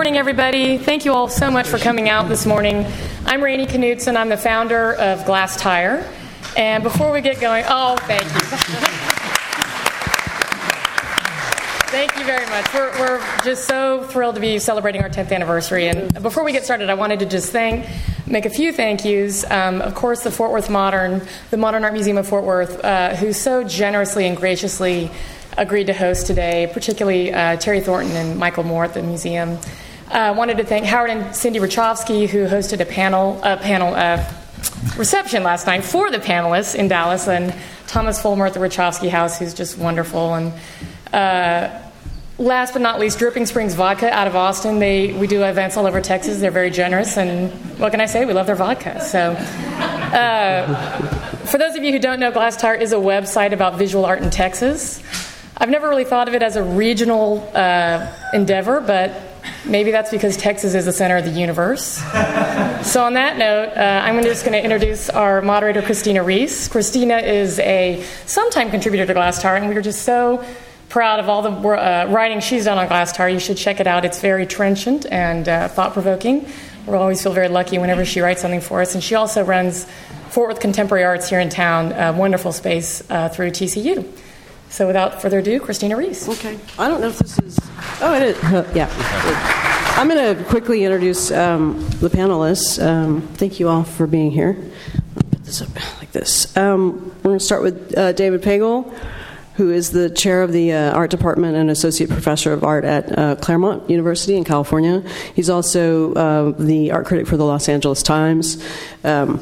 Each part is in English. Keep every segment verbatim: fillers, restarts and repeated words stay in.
morning, everybody. Thank you all so much for coming out this morning. I'm Rainey Knutson. I'm the founder of Glass Tire. And before we get going, oh, thank you. Thank you very much. We're, we're just so thrilled to be celebrating our tenth anniversary. And before we get started, I wanted to just thank, make a few thank yous. Um, of course, the Fort Worth Modern, the Modern Art Museum of Fort Worth, uh, who so generously and graciously agreed to host today, particularly uh, Terry Thornton and Michael Moore at the museum. I uh, wanted to thank Howard and Cindy Rachofsky, who hosted a panel, uh, panel uh, reception last night for the panelists in Dallas, and Thomas Fulmer at the Rachofsky House, who's just wonderful. And uh, last but not least, Dripping Springs Vodka out of Austin. They we do events all over Texas. They're very generous, and what can I say? We love their vodka. So, uh, for those of you who don't know, Glass Tire is a website about visual art in Texas. I've never really thought of it as a regional uh, endeavor, but maybe that's because Texas is the center of the universe. So on that note, uh, I'm just going to introduce our moderator, Christina Reese. Christina is a sometime contributor to Glass Tire, and we are just so proud of all the uh, writing she's done on Glass Tire. You should check it out. It's very trenchant and uh, thought-provoking. We always feel very lucky whenever she writes something for us. And she also runs Fort Worth Contemporary Arts here in town, a wonderful space uh, through T C U. So without further ado, Christina Reese. Okay. I don't know if this is... Oh, it is. Uh, yeah. I'm going to quickly introduce um, the panelists. Um, thank you all for being here. I'll put this up like this. Um, we're going to start with uh, David Pagel, who is the chair of the uh, art department and associate professor of art at uh, Claremont University in California. He's also uh, the art critic for the Los Angeles Times. Um,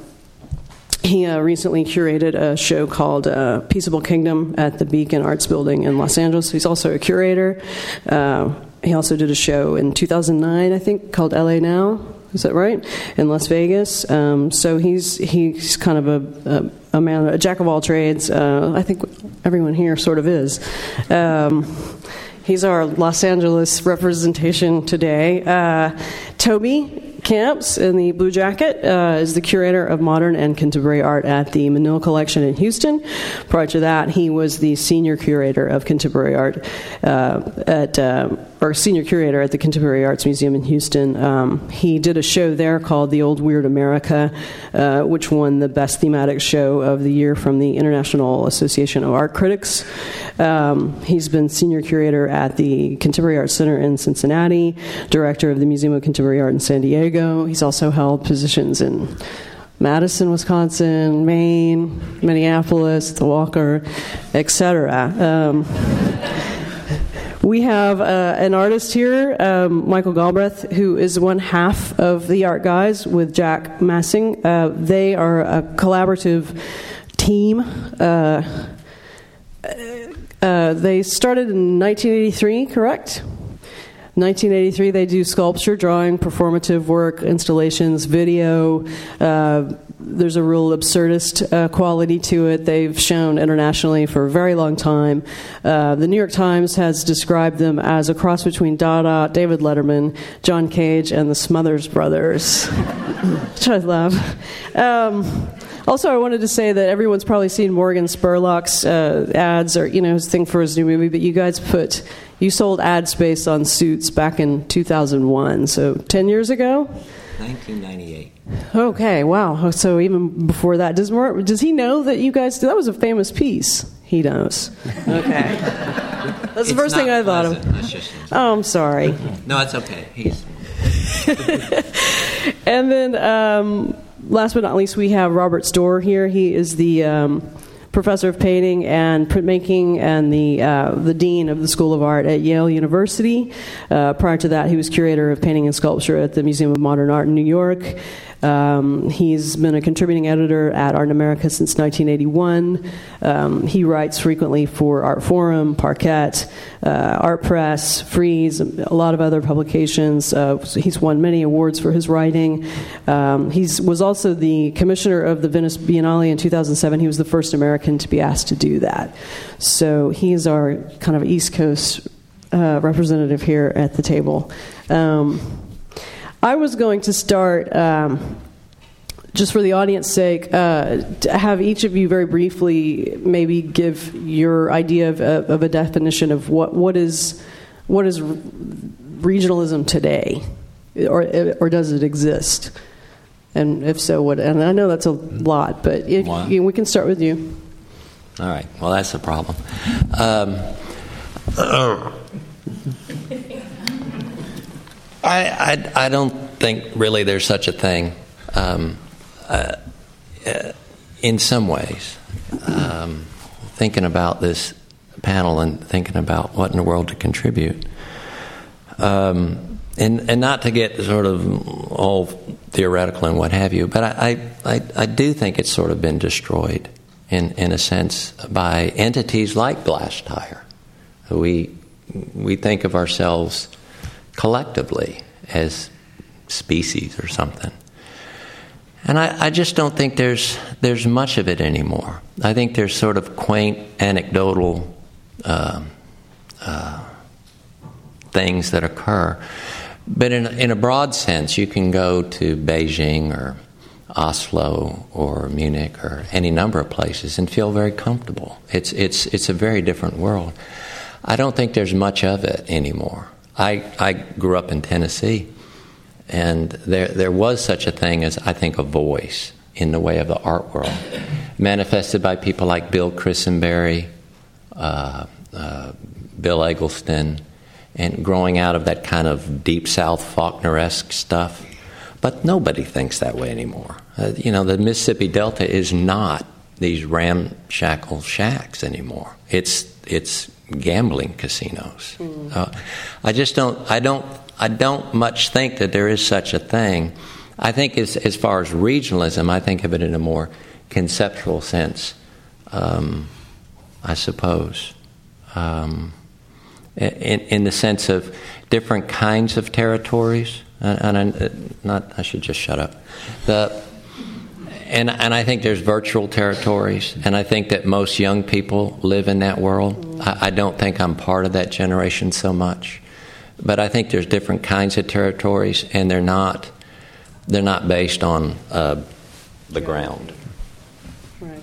He uh, recently curated a show called uh, Peaceable Kingdom at the Beacon Arts Building in Los Angeles. He's also a curator. Uh, he also did a show in two thousand nine, I think, called L A Now. Is that right? In Las Vegas. Um, so he's he's kind of a, a, a man, a jack of all trades. Uh, I think everyone here sort of is. Um, he's our Los Angeles representation today. Uh, Toby Camps in the blue jacket uh, is the curator of modern and contemporary art at the Manila Collection in Houston. Prior to that, he was the senior curator of contemporary art uh, at, uh, or senior curator at the Contemporary Arts Museum in Houston. Um, he did a show there called The Old Weird America, uh, which won the best thematic show of the year from the International Association of Art Critics. Um, he's been senior curator at the Contemporary Art Center in Cincinnati, director of the Museum of Contemporary Art in San Diego. He's also held positions in Madison, Wisconsin, Maine, Minneapolis, the Walker, et cetera. Um, we have uh, an artist here, um, Michael Galbraith, who is one half of the Art Guys with Jack Massing. Uh, they are a collaborative team. Uh, uh, they started in nineteen eighty-three, correct? nineteen eighty-three, they do sculpture, drawing, performative work, installations, video. Uh, there's a real absurdist uh, quality to it. They've shown internationally for a very long time. Uh, the New York Times has described them as a cross between Dada, David Letterman, John Cage, and the Smothers Brothers, which I love. Um, Also, I wanted to say that everyone's probably seen Morgan Spurlock's uh, ads or, you know, his thing for his new movie, but you guys put, you sold ad space on Suits back in two thousand one, so ten years ago? nineteen ninety-eight. Okay, wow. So even before that, does Mor- does he know that you guys, that was a famous piece? He knows. Okay. That's the first thing I thought of. Just, oh, I'm sorry. No, it's okay. He's... And then... Um, Last but not least, we have Robert Storr here. He is the um, professor of painting and printmaking and the uh, the dean of the School of Art at Yale University. Uh, prior to that, he was curator of painting and sculpture at the Museum of Modern Art in New York. Um, he's been a contributing editor at Art in America since nineteen eighty-one. Um, he writes frequently for Art Forum, Parquet, uh, Art Press, Frieze, a lot of other publications. Uh, he's won many awards for his writing. Um, he was also the commissioner of the Venice Biennale in two thousand seven. He was the first American to be asked to do that. So he is our kind of East Coast uh, representative here at the table. Um, I was going to start, um, just for the audience's sake, uh, to have each of you very briefly maybe give your idea of, of a definition of what, what is what is regionalism today. or or does it exist? And if so, what? And I know that's a lot, but if, Wow. you know, we can start with you. All right. Well, that's the problem. Um, uh, I, I I don't think really there's such a thing. Um, uh, uh, in some ways, um, thinking about this panel and thinking about what in the world to contribute, um, and and not to get sort of all theoretical and what have you, but I I, I, I do think it's sort of been destroyed in in a sense by entities like Glass Tire. We we think of ourselves collectively as species or something. And I, I just don't think there's there's much of it anymore. I think there's sort of quaint, anecdotal uh, uh, things that occur. But in, in a broad sense, you can go to Beijing or Oslo or Munich or any number of places and feel very comfortable. It's it's it's a very different world. I don't think there's much of it anymore. I, I grew up in Tennessee, and there there was such a thing as, I think, a voice in the way of the art world, manifested by people like Bill Christenberry, uh, uh, Bill Eggleston, and growing out of that kind of Deep South Faulkner-esque stuff. But nobody thinks that way anymore. Uh, you know, the Mississippi Delta is not these ramshackle shacks anymore. It's it's gambling casinos. Mm. Uh, I just don't. I don't. I don't much think that there is such a thing. I think as as far as regionalism, I think of it in a more conceptual sense. Um, I suppose, um, in in the sense of different kinds of territories. And, and I, not, I should just shut up. The, and and I think there's virtual territories, and I think that most young people live in that world. I, I don't think I'm part of that generation so much, but I think there's different kinds of territories, and they're not they're not based on uh, the ground. Right.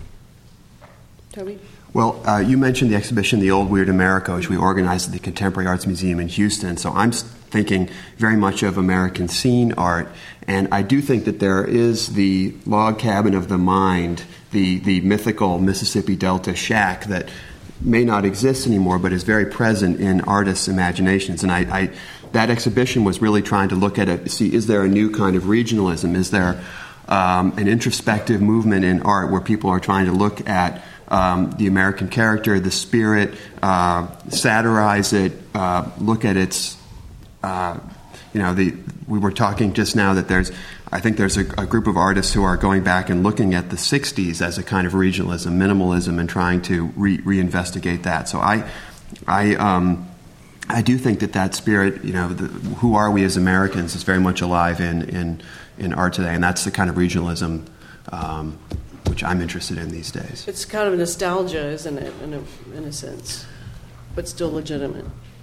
Toby? Well, uh, you mentioned the exhibition, The Old Weird America, which we organized at the Contemporary Arts Museum in Houston. So I'm thinking very much of American scene art. And I do think that there is the log cabin of the mind, the, the mythical Mississippi Delta shack that may not exist anymore, but is very present in artists' imaginations. And I, I that exhibition was really trying to look at it, see, is there a new kind of regionalism? Is there um, an introspective movement in art where people are trying to look at Um, the American character, the spirit, uh, satirize it, uh, look at its, uh, you know, the. We were talking just now that there's, I think there's a, a group of artists who are going back and looking at the sixties as a kind of regionalism, minimalism, and trying to re- reinvestigate that. So I, I, um, I do think that that spirit, you know, the, who are we as Americans, is very much alive in in, in art today, and that's the kind of regionalism Um, which I'm interested in these days. It's kind of nostalgia, isn't it, in a, in a sense, but still legitimate,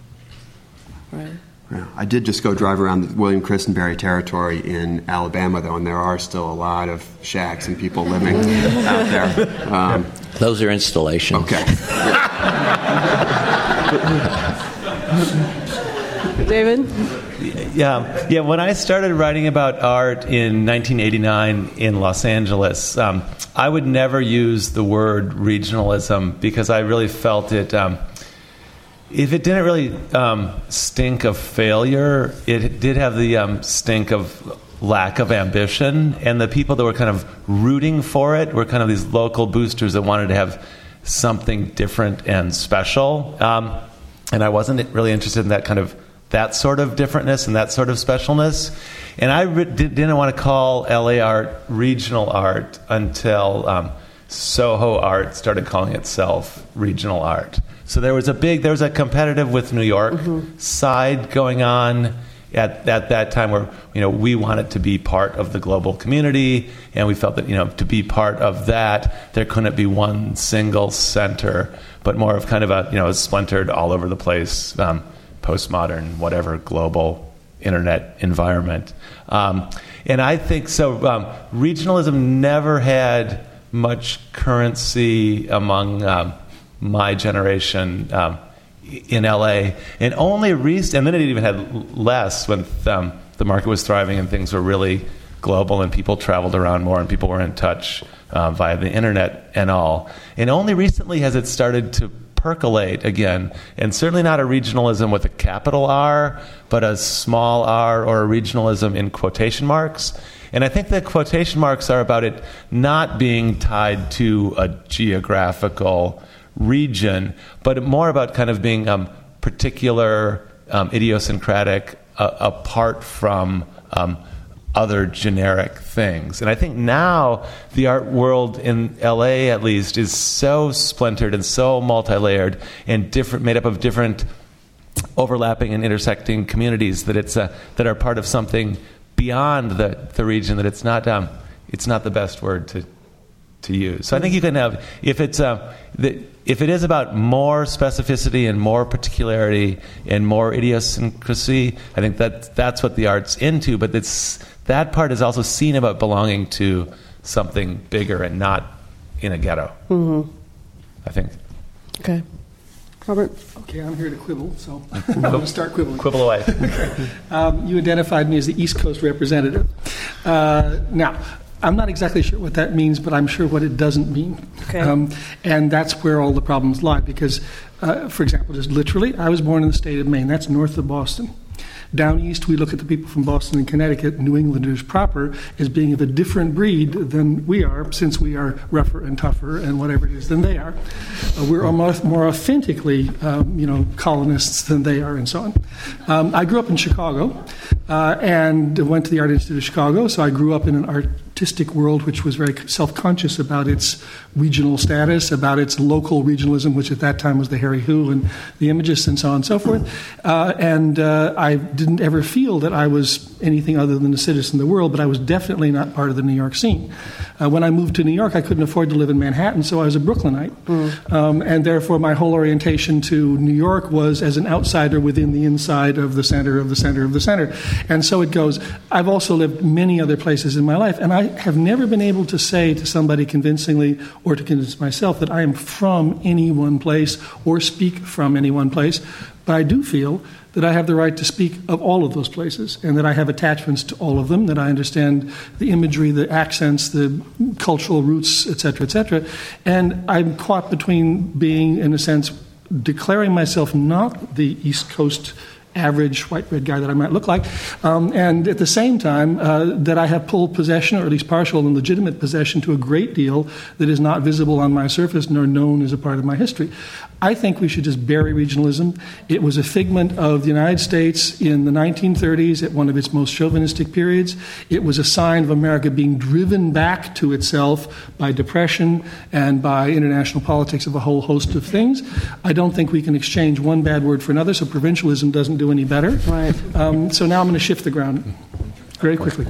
right? Yeah, I did just go drive around the William Christenberry territory in Alabama, though, and there are still a lot of shacks and people living out there. Um, Those are installations. Okay. David? Yeah, yeah. When I started writing about art in nineteen eighty-nine in Los Angeles, um, I would never use the word regionalism because I really felt it. Um, if it didn't really um, stink of failure, it did have the um, stink of lack of ambition, and the people that were kind of rooting for it were kind of these local boosters that wanted to have something different and special. Um, and I wasn't really interested in that kind of that sort of differentness and that sort of specialness. And I re- didn't want to call L A art regional art until um, Soho Art started calling itself regional art. So there was a big, there was a competitive with New York mm-hmm. side going on at, at that time where, you know, we wanted to be part of the global community, and we felt that, you know, to be part of that, there couldn't be one single center, but more of kind of a, you know, a splintered all over the place, um, postmodern, whatever, global internet environment. Um, and I think so. Um, regionalism never had much currency among um, my generation um, in L A, and only recent, and then it even had less with um, the market was thriving and things were really global and people traveled around more and people were in touch uh, via the internet and all. And only recently has it started to percolate again, and certainly not a regionalism with a capital R, but a small r or a regionalism in quotation marks. And I think the quotation marks are about it not being tied to a geographical region, but more about kind of being um, particular, um, idiosyncratic, uh, apart from um, other generic things. And I think now the art world in L A, at least, is so splintered and so multi-layered and different, made up of different overlapping and intersecting communities that it's uh, that are part of something beyond the, the region, that it's not um, it's not the best word to to use. So I think you can have, if it's uh, the, if it is about more specificity and more particularity and more idiosyncrasy, I think that that's what the art's into. But it's, that part is also seen about belonging to something bigger and not in a ghetto. Mm-hmm. I think. Okay. Robert? Okay, I'm here to quibble, so I'm going to start quibbling. Quibble away. um, you identified me as the East Coast representative. Uh, now, I'm not exactly sure what that means, but I'm sure what it doesn't mean. Okay. Um, and that's where all the problems lie, because, uh, for example, just literally, I was born in the state of Maine. That's north of Boston. Down east, we look at the people from Boston and Connecticut, New Englanders proper, as being of a different breed than we are, since we are rougher and tougher and whatever it is than they are. Uh, we're almost more authentically, um, you know, colonists than they are, and so on. Um, I grew up in Chicago uh, and went to the Art Institute of Chicago, so I grew up in an artistic world which was very self-conscious about its regional status, about its local regionalism, which at that time was the Harry Hu and the Imagists and so on and so forth. Uh, and uh, I didn't ever feel that I was anything other than a citizen of the world, but I was definitely not part of the New York scene. Uh, when I moved to New York, I couldn't afford to live in Manhattan, so I was a Brooklynite. Mm. Um, and therefore, my whole orientation to New York was as an outsider within the inside of the center of the center of the center. And so it goes. I've also lived many other places in my life, and I have never been able to say to somebody convincingly or to convince myself that I am from any one place or speak from any one place. But I do feel that I have the right to speak of all of those places, and that I have attachments to all of them, that I understand the imagery, the accents, the cultural roots, et cetera, et cetera. And I'm caught between being, in a sense, declaring myself not the East Coast average white bread guy that I might look like, um, and at the same time uh, that I have full possession, or at least partial and legitimate possession, to a great deal that is not visible on my surface nor known as a part of my history. I think we should just bury regionalism. It was a figment of the United States in the nineteen thirties at one of its most chauvinistic periods. It was a sign of America being driven back to itself by depression and by international politics of a whole host of things. I don't think we can exchange one bad word for another, so provincialism doesn't do any better. Right. Um, so now I'm going to shift the ground very quickly.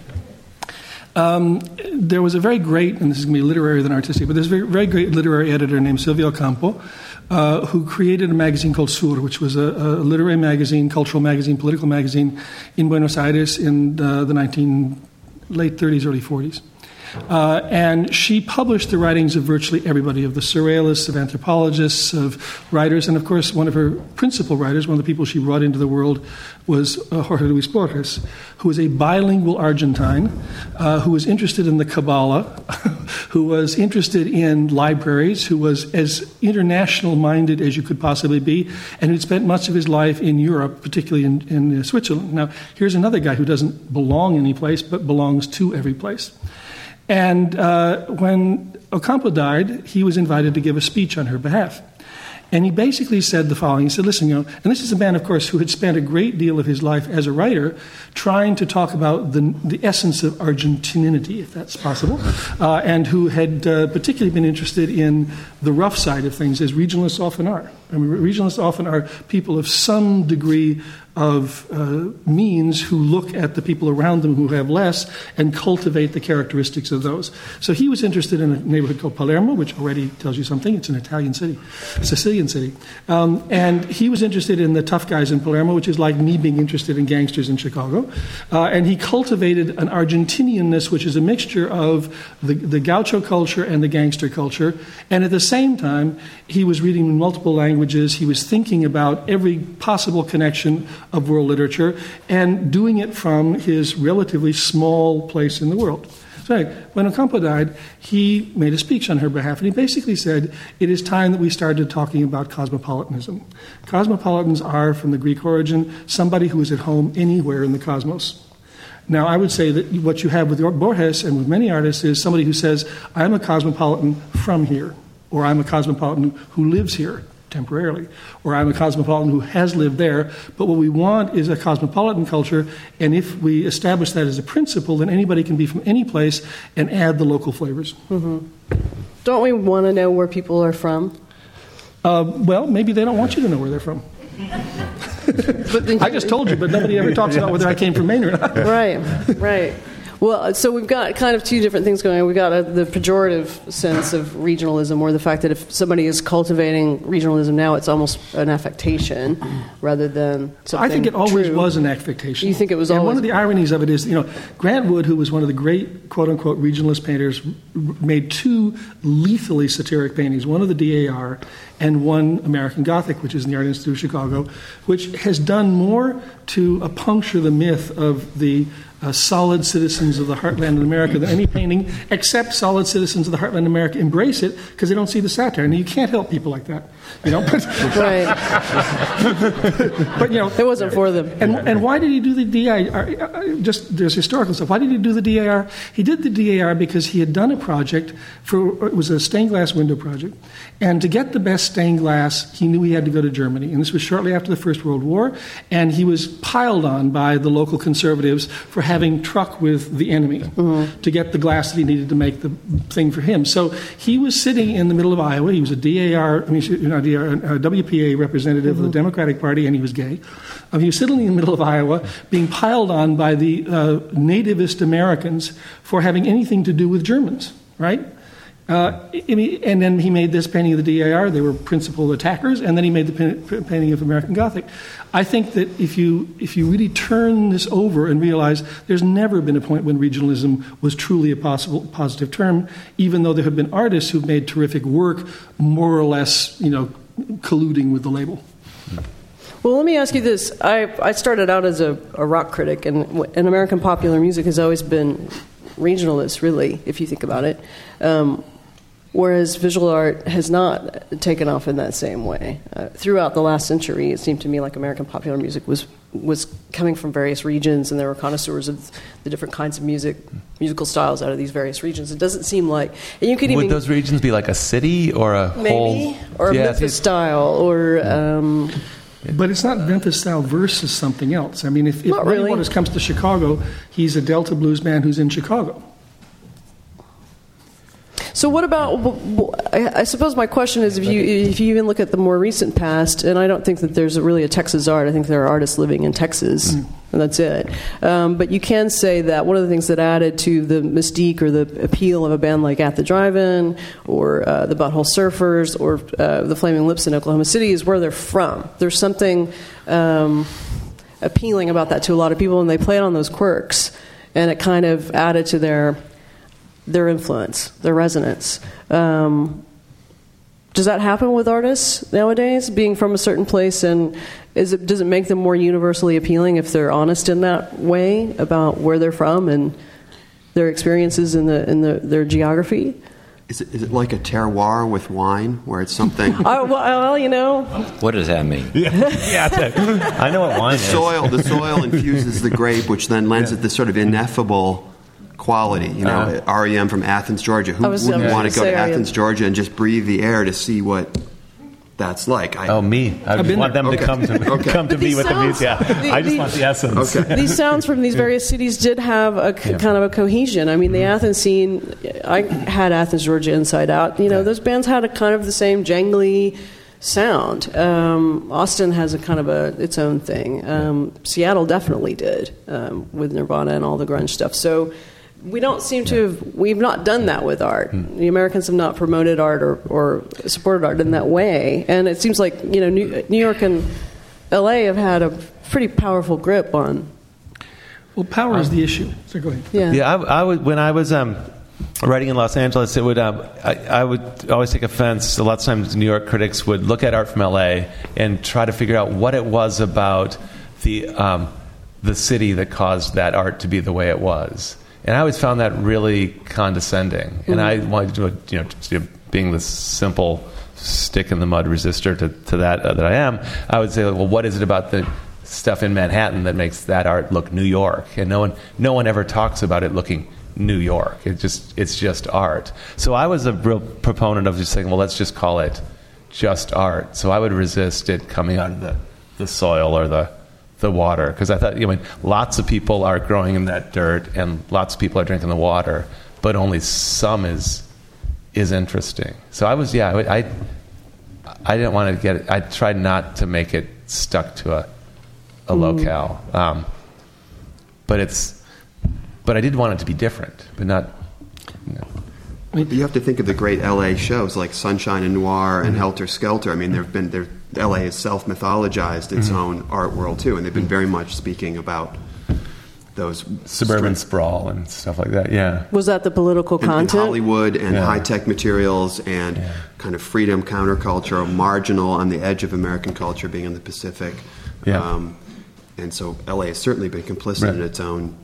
Um, there was a very great, and this is going to be literary than artistic, but there's a very, very great literary editor named Silvio Campo, uh, who created a magazine called Sur, which was a, a literary magazine, cultural magazine, political magazine in Buenos Aires in uh, the nineteen late thirties, early forties. Uh, and she published the writings of virtually everybody, of the surrealists, of anthropologists, of writers, and of course one of her principal writers, one of the people she brought into the world, was uh, Jorge Luis Borges, who was a bilingual Argentine, uh, who was interested in the Kabbalah, who was interested in libraries, who was as international-minded as you could possibly be, and who'd spent much of his life in Europe, particularly in, in uh, Switzerland. Now, here's another guy who doesn't belong any place, but belongs to every place. And uh, when Ocampo died, he was invited to give a speech on her behalf. And he basically said the following. He said, listen, you know, and this is a man, of course, who had spent a great deal of his life as a writer trying to talk about the, the essence of Argentininity, if that's possible, uh, and who had uh, particularly been interested in the rough side of things, as regionalists often are. I mean, regionalists often are people of some degree of uh, means who look at the people around them who have less and cultivate the characteristics of those. So he was interested in a neighborhood called Palermo, which already tells you something. It's an Italian city, a Sicilian city. Um, and he was interested in the tough guys in Palermo, which is like me being interested in gangsters in Chicago. Uh, and he cultivated an Argentinianness, which is a mixture of the, the gaucho culture and the gangster culture. And at the same time, he was reading in multiple languages languages. He was thinking about every possible connection of world literature and doing it from his relatively small place in the world. So when Ocampo died, he made a speech on her behalf, and he basically said, it is time that we started talking about cosmopolitanism. Cosmopolitans are, from the Greek origin, somebody who is at home anywhere in the cosmos. Now, I would say that what you have with Borges and with many artists is somebody who says, I'm a cosmopolitan from here, or I'm a cosmopolitan who lives here temporarily, or I'm a cosmopolitan who has lived there. But what we want is a cosmopolitan culture, and if we establish that as a principle, then anybody can be from any place and add the local flavors. Mm-hmm. Don't we want to know where people are from? Uh, well, maybe they don't want you to know where they're from. But I just told you, but nobody ever talks about whether I came from Maine or not. Right, right. Well, so we've got kind of two different things going on. We've got a, the pejorative sense of regionalism, or the fact that if somebody is cultivating regionalism now, it's almost an affectation rather than something I think it always true. was an affectation. You think it was and always... one of the ironies of it is, you know, Grant Wood, who was one of the great quote-unquote regionalist painters, made two lethally satiric paintings, one of the D A R and one American Gothic, which is in the Art Institute of Chicago, which has done more to uh, puncture the myth of the Uh, solid citizens of the heartland of America than any painting, except solid citizens of the heartland of America embrace it because they don't see the satire. And you can't help people like that, you know. But, right. but you know, it wasn't for them. And and why did he do the D A R? Just there's historical stuff. Why did he do the D A R? He did the D A R because he had done a project for it was a stained glass window project, and to get the best stained glass, he knew he had to go to Germany. And this was shortly after the First World War, and he was piled on by the local conservatives for having having truck with the enemy mm-hmm. to get the glass that he needed to make the thing for him. So he was sitting in the middle of Iowa. He was a D A R, I mean, not D A R, a W P A representative mm-hmm. of the Democratic Party, and he was gay. Um, he was sitting in the middle of Iowa being piled on by the uh, nativist Americans for having anything to do with Germans, right? Uh, and then he made this painting of the D A R. They were principal attackers, and then he made the painting of American Gothic. I think that if you if you really turn this over and realize there's never been a point when regionalism was truly a possible positive term, even though there have been artists who've made terrific work, more or less, you know, colluding with the label. Well, let me ask you this. I, I started out as a, a rock critic, and, and American popular music has always been regionalist, really, if you think about it. Um, Whereas visual art has not taken off in that same way. Uh, throughout the last century, it seemed to me like American popular music was was coming from various regions, and there were connoisseurs of the different kinds of music, musical styles out of these various regions. It doesn't seem like, and you could even would those regions be like a city or a maybe, whole, or a yeah, Memphis style, or. Um, But it's not Memphis style versus something else. I mean, if, if Not Muddy really. Waters comes to Chicago, he's a Delta blues man who's in Chicago. So what about? I I suppose my question is, if you if you even look at the more recent past, and I don't think that there's really a Texas art. I think there are artists living in Texas, mm. and that's it. Um, but you can say that one of the things that added to the mystique or the appeal of a band like At the Drive-In, or uh, the Butthole Surfers, or uh, the Flaming Lips in Oklahoma City is where they're from. There's something um, appealing about that to a lot of people, and they played on those quirks, and it kind of added to their. their influence, their resonance. Um, does that happen with artists nowadays, being from a certain place, and is it, does it make them more universally appealing if they're honest in that way about where they're from and their experiences in the in the, their geography? Is it, is it like a terroir with wine, where it's something... oh, well, you know... What does that mean? Yeah, yeah I know what wine the is. Soil, the soil infuses the grape, which then lends yeah. it this sort of ineffable... quality, you know, uh, R E M from Athens, Georgia. Who was, wouldn't want to go to Athens, R E M. Georgia, and just breathe the air to see what that's like? I, oh, me! I I've been want there. them Okay. to come to me, Okay. come to me These with sounds- the music. Yeah, the- I just the- want the essence. Okay. These sounds from these various cities did have a c- Yeah. kind of a cohesion. I mean, the Athens scene, I had Athens, Georgia inside out. You know, those bands had a kind of the same jangly sound. Um, Austin has a kind of a its own thing. Um, Seattle definitely did um, with Nirvana and all the grunge stuff. So we don't seem to have, we've not done that with art. Mm. The Americans have not promoted art or, or supported art in that way. And it seems like, you know, New, New York and L A have had a pretty powerful grip on. Well, power is the issue. So go ahead. Yeah. Yeah, I, I was when I was um, writing in Los Angeles, it would um, I, I would always take offense. A lot of times, New York critics would look at art from L A and try to figure out what it was about the um, the city that caused that art to be the way it was. And I always found that really condescending. Mm-hmm. And I wanted to, you know, to, being this simple stick in the mud resistor to, to that uh, that I am, I would say, well, what is it about the stuff in Manhattan that makes that art look New York? And no one, no one ever talks about it looking New York. It just, it's just art. So I was a real proponent of just saying, well, let's just call it just art. So I would resist it coming out of the, the soil or the the water, because I thought, you know, lots of people are growing in that dirt, and lots of people are drinking the water, but only some is is interesting. So I was, yeah, I, I, I didn't want to get it. I tried not to make it stuck to a a mm. locale, um, but it's, but I did want it to be different, but not. You know. You have to think of the great L A shows like Sunshine and Noir and mm-hmm. Helter Skelter. I mean, there have been there. L A has self-mythologized its mm-hmm. own art world too, and they've been very much speaking about those suburban strength. sprawl and stuff like that. Yeah, was that the political and, content? And Hollywood and yeah. high-tech materials and yeah. kind of freedom, counterculture, marginal on the edge of American culture, being in the Pacific. Yeah. Um, and so L A has certainly been complicit right. in its own.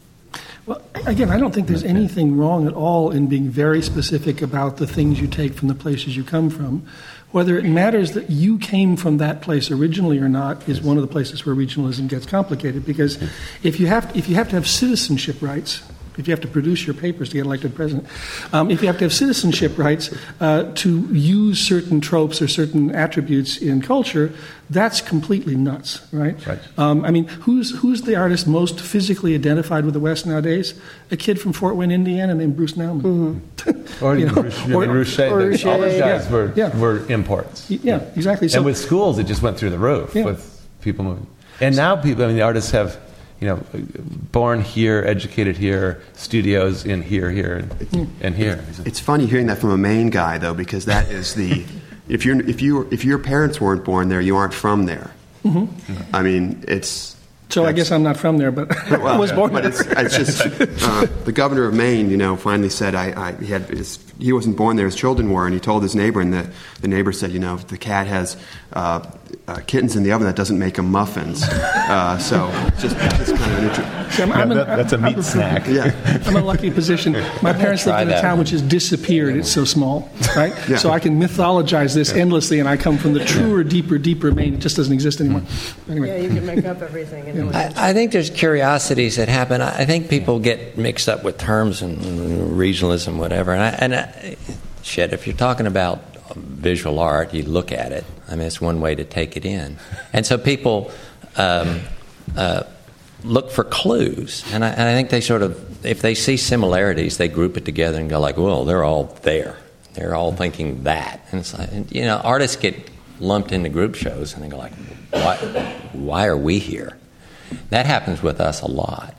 Well, again, I don't think there's anything wrong at all in being very specific about the things you take from the places you come from. Whether it matters that you came from that place originally or not is one of the places where regionalism gets complicated. Because if you have if you have to have citizenship rights, if you have to produce your papers to get elected president, um, if you have to have citizenship rights uh, to use certain tropes or certain attributes in culture, that's completely nuts, right? Right. Um, I mean, who's who's the artist most physically identified with the West nowadays? A kid from Fort Wayne, Indiana, named Bruce Nauman. Mm-hmm. Or, you know, Rouchet, or, Rouchet, or the, all those guys yeah, were yeah. were imports. Yeah, exactly. So, and with schools, it just went through the roof Yeah. with people moving. And now people, I mean, the artists have, you know, born here, educated here, studios in here, here, and, and here. It's funny hearing that from a Maine guy, though, because that is the if you're if you if your parents weren't born there, you aren't from there. Mm-hmm. I mean, it's. So I guess I'm not from there, but well, I was born but there. It's, it's just uh, the governor of Maine, you know, finally said I, I he had his, he wasn't born there, his children were, and he told his neighbor, and the the neighbor said, you know, the cat has uh, uh, kittens in the oven that doesn't make him muffins. Uh, so just, just kind of an interesting. See, I'm, I'm Yeah, an, that- that's a meat I'm, snack. Yeah. I'm in a lucky position. My parents lived in a that. town which has disappeared. It's so small, right? Yeah. So I can mythologize this endlessly, and I come from the truer, deeper, deeper Maine. It just doesn't exist anymore. Anyway. Yeah, you can make up everything. And no one I, I think there's curiosities that happen. I, I think people get mixed up with terms and regionalism, whatever. And, I, and I, shit, if you're talking about visual art, you look at it. I mean, it's one way to take it in. And so people um, uh, look for clues. And I, and I think they sort of, if they see similarities, they group it together and go like, well, they're all there. They're all thinking that. And it's like, you know, artists get lumped into group shows and they go like, why, why are we here? That happens with us a lot.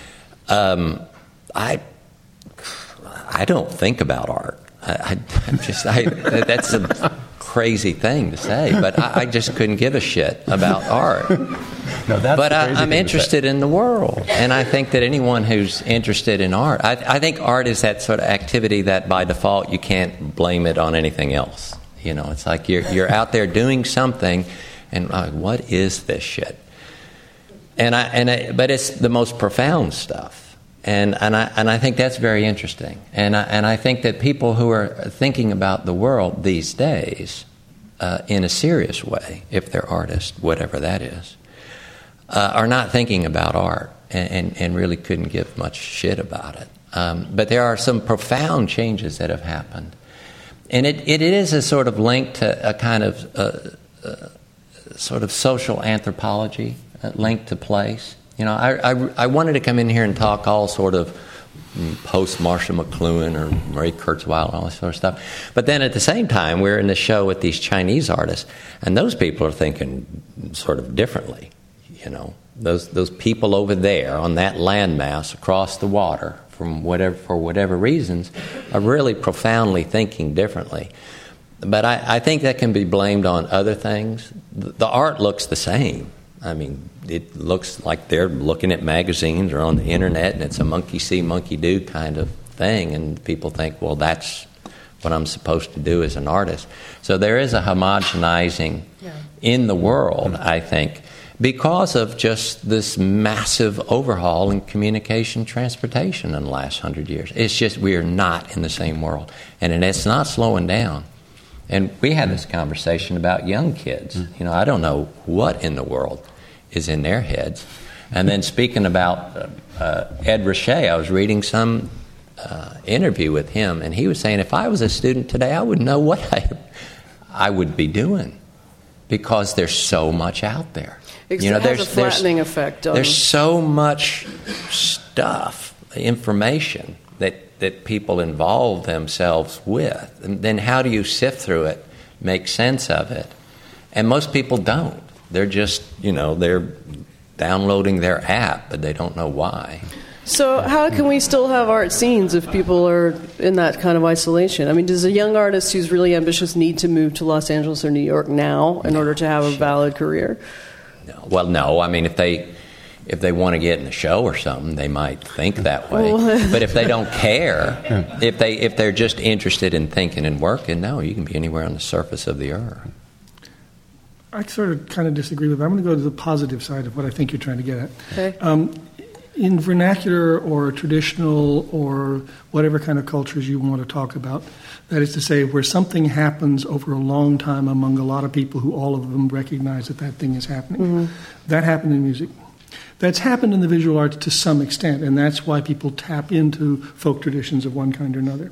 Um, I I don't think about art. I, I, I'm just I, that's a crazy thing to say, but I, I just couldn't give a shit about art. No, that's but the I, crazy I'm thing to interested say. in the world, and I think that anyone who's interested in art, I, I think art is that sort of activity that by default you can't blame it on anything else. You know, it's like you're you're out there doing something, and uh, what is this shit? And I and I, but it's the most profound stuff, and and I and I think that's very interesting, and I and I think that people who are thinking about the world these days uh, in a serious way, if they're artists, whatever that is, uh, are not thinking about art, and, and, and really couldn't give much shit about it. Um, but there are some profound changes that have happened, and it it is a sort of link to a kind of uh, uh, sort of social anthropology. Linked to place. You know, I, I, I wanted to come in here and talk all sort of post-Marshall McLuhan or Murray Kurzweil and all this sort of stuff. But then at the same time, we're in the show with these Chinese artists, and those people are thinking sort of differently. You know, those those people over there on that landmass across the water, from whatever for whatever reasons, are really profoundly thinking differently. But I, I think that can be blamed on other things. The, the art looks the same. I mean, it looks like they're looking at magazines or on the internet, and it's a monkey see, monkey do kind of thing, and people think, well, that's what I'm supposed to do as an artist. So there is a homogenizing yeah. in the world, I think, because of just this massive overhaul in communication transportation in the last hundred years. It's just we are not in the same world, and it's not slowing down. And we had this conversation about young kids. You know, I don't know what in the world is in their heads. And then speaking about uh, uh, Ed Ruscha, I was reading some uh, interview with him, and he was saying, if I was a student today, I wouldn't know what I, I would be doing, because there's so much out there. It you know, has there's, a flattening there's, effect. On... There's so much stuff, information, that, that people involve themselves with. And then how do you sift through it, make sense of it? And most people don't. They're just, you know, they're downloading their app, but they don't know why. So how can we still have art scenes if people are in that kind of isolation? I mean, does a young artist who's really ambitious need to move to Los Angeles or New York now in order to have a valid career? No. Well, no. I mean, if they if they want to get in a show or something, they might think that way. But if they don't care, if they if they're just interested in thinking and working, no, you can be anywhere on the surface of the earth. I sort of kind of disagree with that. I'm going to go to the positive side of what I think you're trying to get at. Okay. Um, in vernacular or traditional or whatever kind of cultures you want to talk about, that is to say, where something happens over a long time among a lot of people who all of them recognize that that thing is happening. Mm-hmm. That happened in music. That's happened in the visual arts to some extent, and that's why people tap into folk traditions of one kind or another.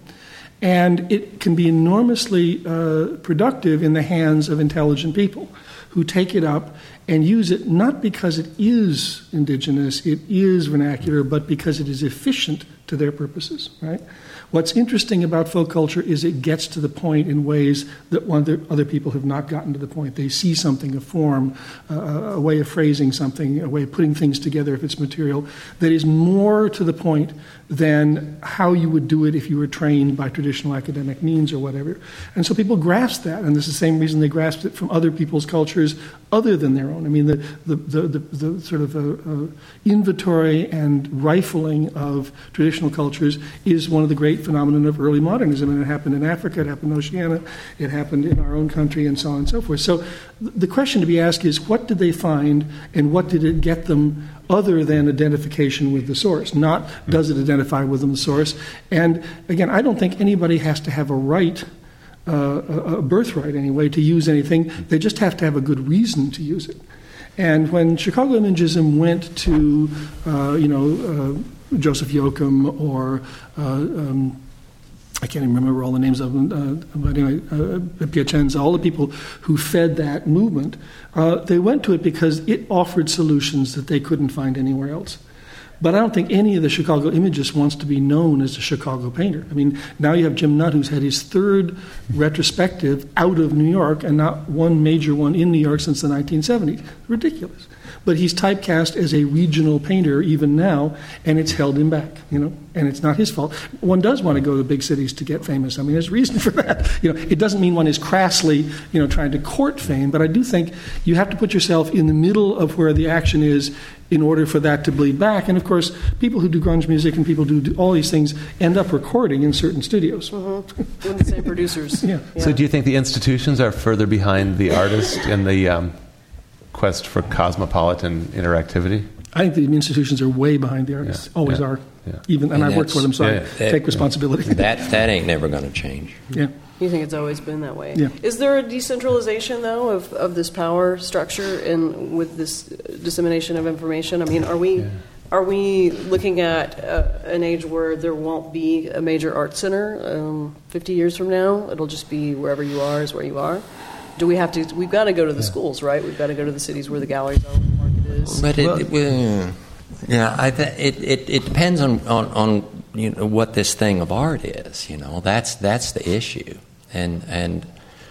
And it can be enormously uh, productive in the hands of intelligent people who take it up and use it not because it is indigenous, it is vernacular, but because it is efficient to their purposes, right? What's interesting about folk culture is it gets to the point in ways that one other people have not gotten to the point. They see something, a form, uh, a way of phrasing something, a way of putting things together if it's material, that is more to the point than how you would do it if you were trained by traditional academic means or whatever. And so people grasp that, and this is the same reason they grasped it from other people's cultures other than their own. I mean, the, the, the, the, the sort of uh, uh, inventory and rifling of traditional cultures is one of the great phenomenon of early modernism, and it happened in Africa, it happened in Oceania, it happened in our own country, and so on and so forth. So the question to be asked is, what did they find, and what did it get them other than identification with the source? Not does it identify with the source? And again, I don't think anybody has to have a right, uh, a, a birthright anyway, to use anything. They just have to have a good reason to use it. And when Chicago Imagism went to, uh, you know, uh, Joseph Yoakum or uh, um, I can't even remember all the names of them, uh, but anyway, uh, Piacenza, all the people who fed that movement, uh, they went to it because it offered solutions that they couldn't find anywhere else. But I don't think any of the Chicago Imagists wants to be known as a Chicago painter. I mean, now you have Jim Nutt, who's had his third retrospective out of New York and not one major one in New York since the nineteen seventies. Ridiculous. But he's typecast as a regional painter even now, and it's held him back, you know, and it's not his fault. One does want to go to big cities to get famous. I mean, there's reason for that. You know, it doesn't mean one is crassly, you know, trying to court fame, but I do think you have to put yourself in the middle of where the action is in order for that to bleed back. And, of course, people who do grunge music and people who do all these things end up recording in certain studios. Mm-hmm. With the same producers. Yeah. Yeah. So do you think the institutions are further behind the artist in the um, quest for cosmopolitan interactivity? I think the institutions are way behind the artists. Yeah. Always Yeah. are. Yeah. Even, and, and I've worked for them, so yeah, I that, take responsibility. That that ain't never going to change. Yeah. You think it's always been that way? Yeah. Is there a decentralization, though, of, of this power structure and with this dissemination of information? I mean, are we... Yeah. Are we looking at uh, an age where there won't be a major art center um, fifty years from now? It'll just be wherever you are is where you are? Do we have to? We've got to go to the yeah. schools, right? We've got to go to the cities where the galleries are, where the market is. But it, well, it well, yeah, I th- it, it it depends on, on, on you know what this thing of art is. You know, that's that's the issue, and and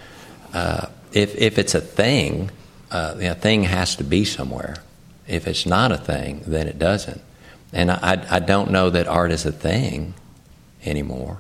uh, if if it's a thing, uh, the thing has to be somewhere. If it's not a thing, then it doesn't. And I, I don't know that art is a thing anymore.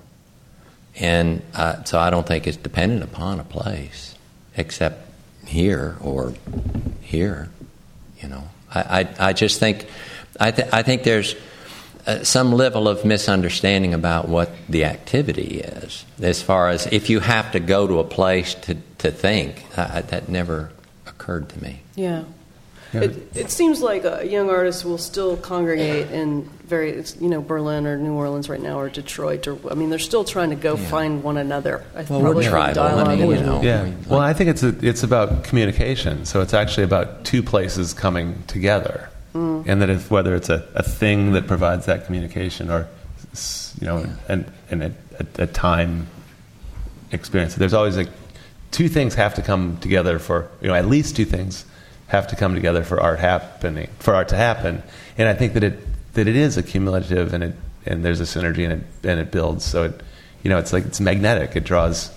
And uh, so I don't think it's dependent upon a place, except here or here. You know, I, I, I just think, I, th- I think there's uh, some level of misunderstanding about what the activity is. As far as if you have to go to a place to, to think, uh, that never occurred to me. Yeah. Yeah. It, it seems like uh, young artists will still congregate in very, it's, you know, Berlin or New Orleans right now, or Detroit, or I mean, they're still trying to go Yeah. find one another. I Well, probably we're tribal. dialogue I mean, with you know. Yeah. I mean, Well, like- I think it's a, it's about communication. So it's actually about two places coming together, Mm. and that if whether it's a, a thing that provides that communication, or s- you know, and and a, a, a time experience. There's always like two things have to come together for, you know, at least two things have to come together for art happening for art to happen. And I think that it that it is accumulative, and it and there's a synergy, and it and it builds. So it, you know, it's like it's magnetic. It draws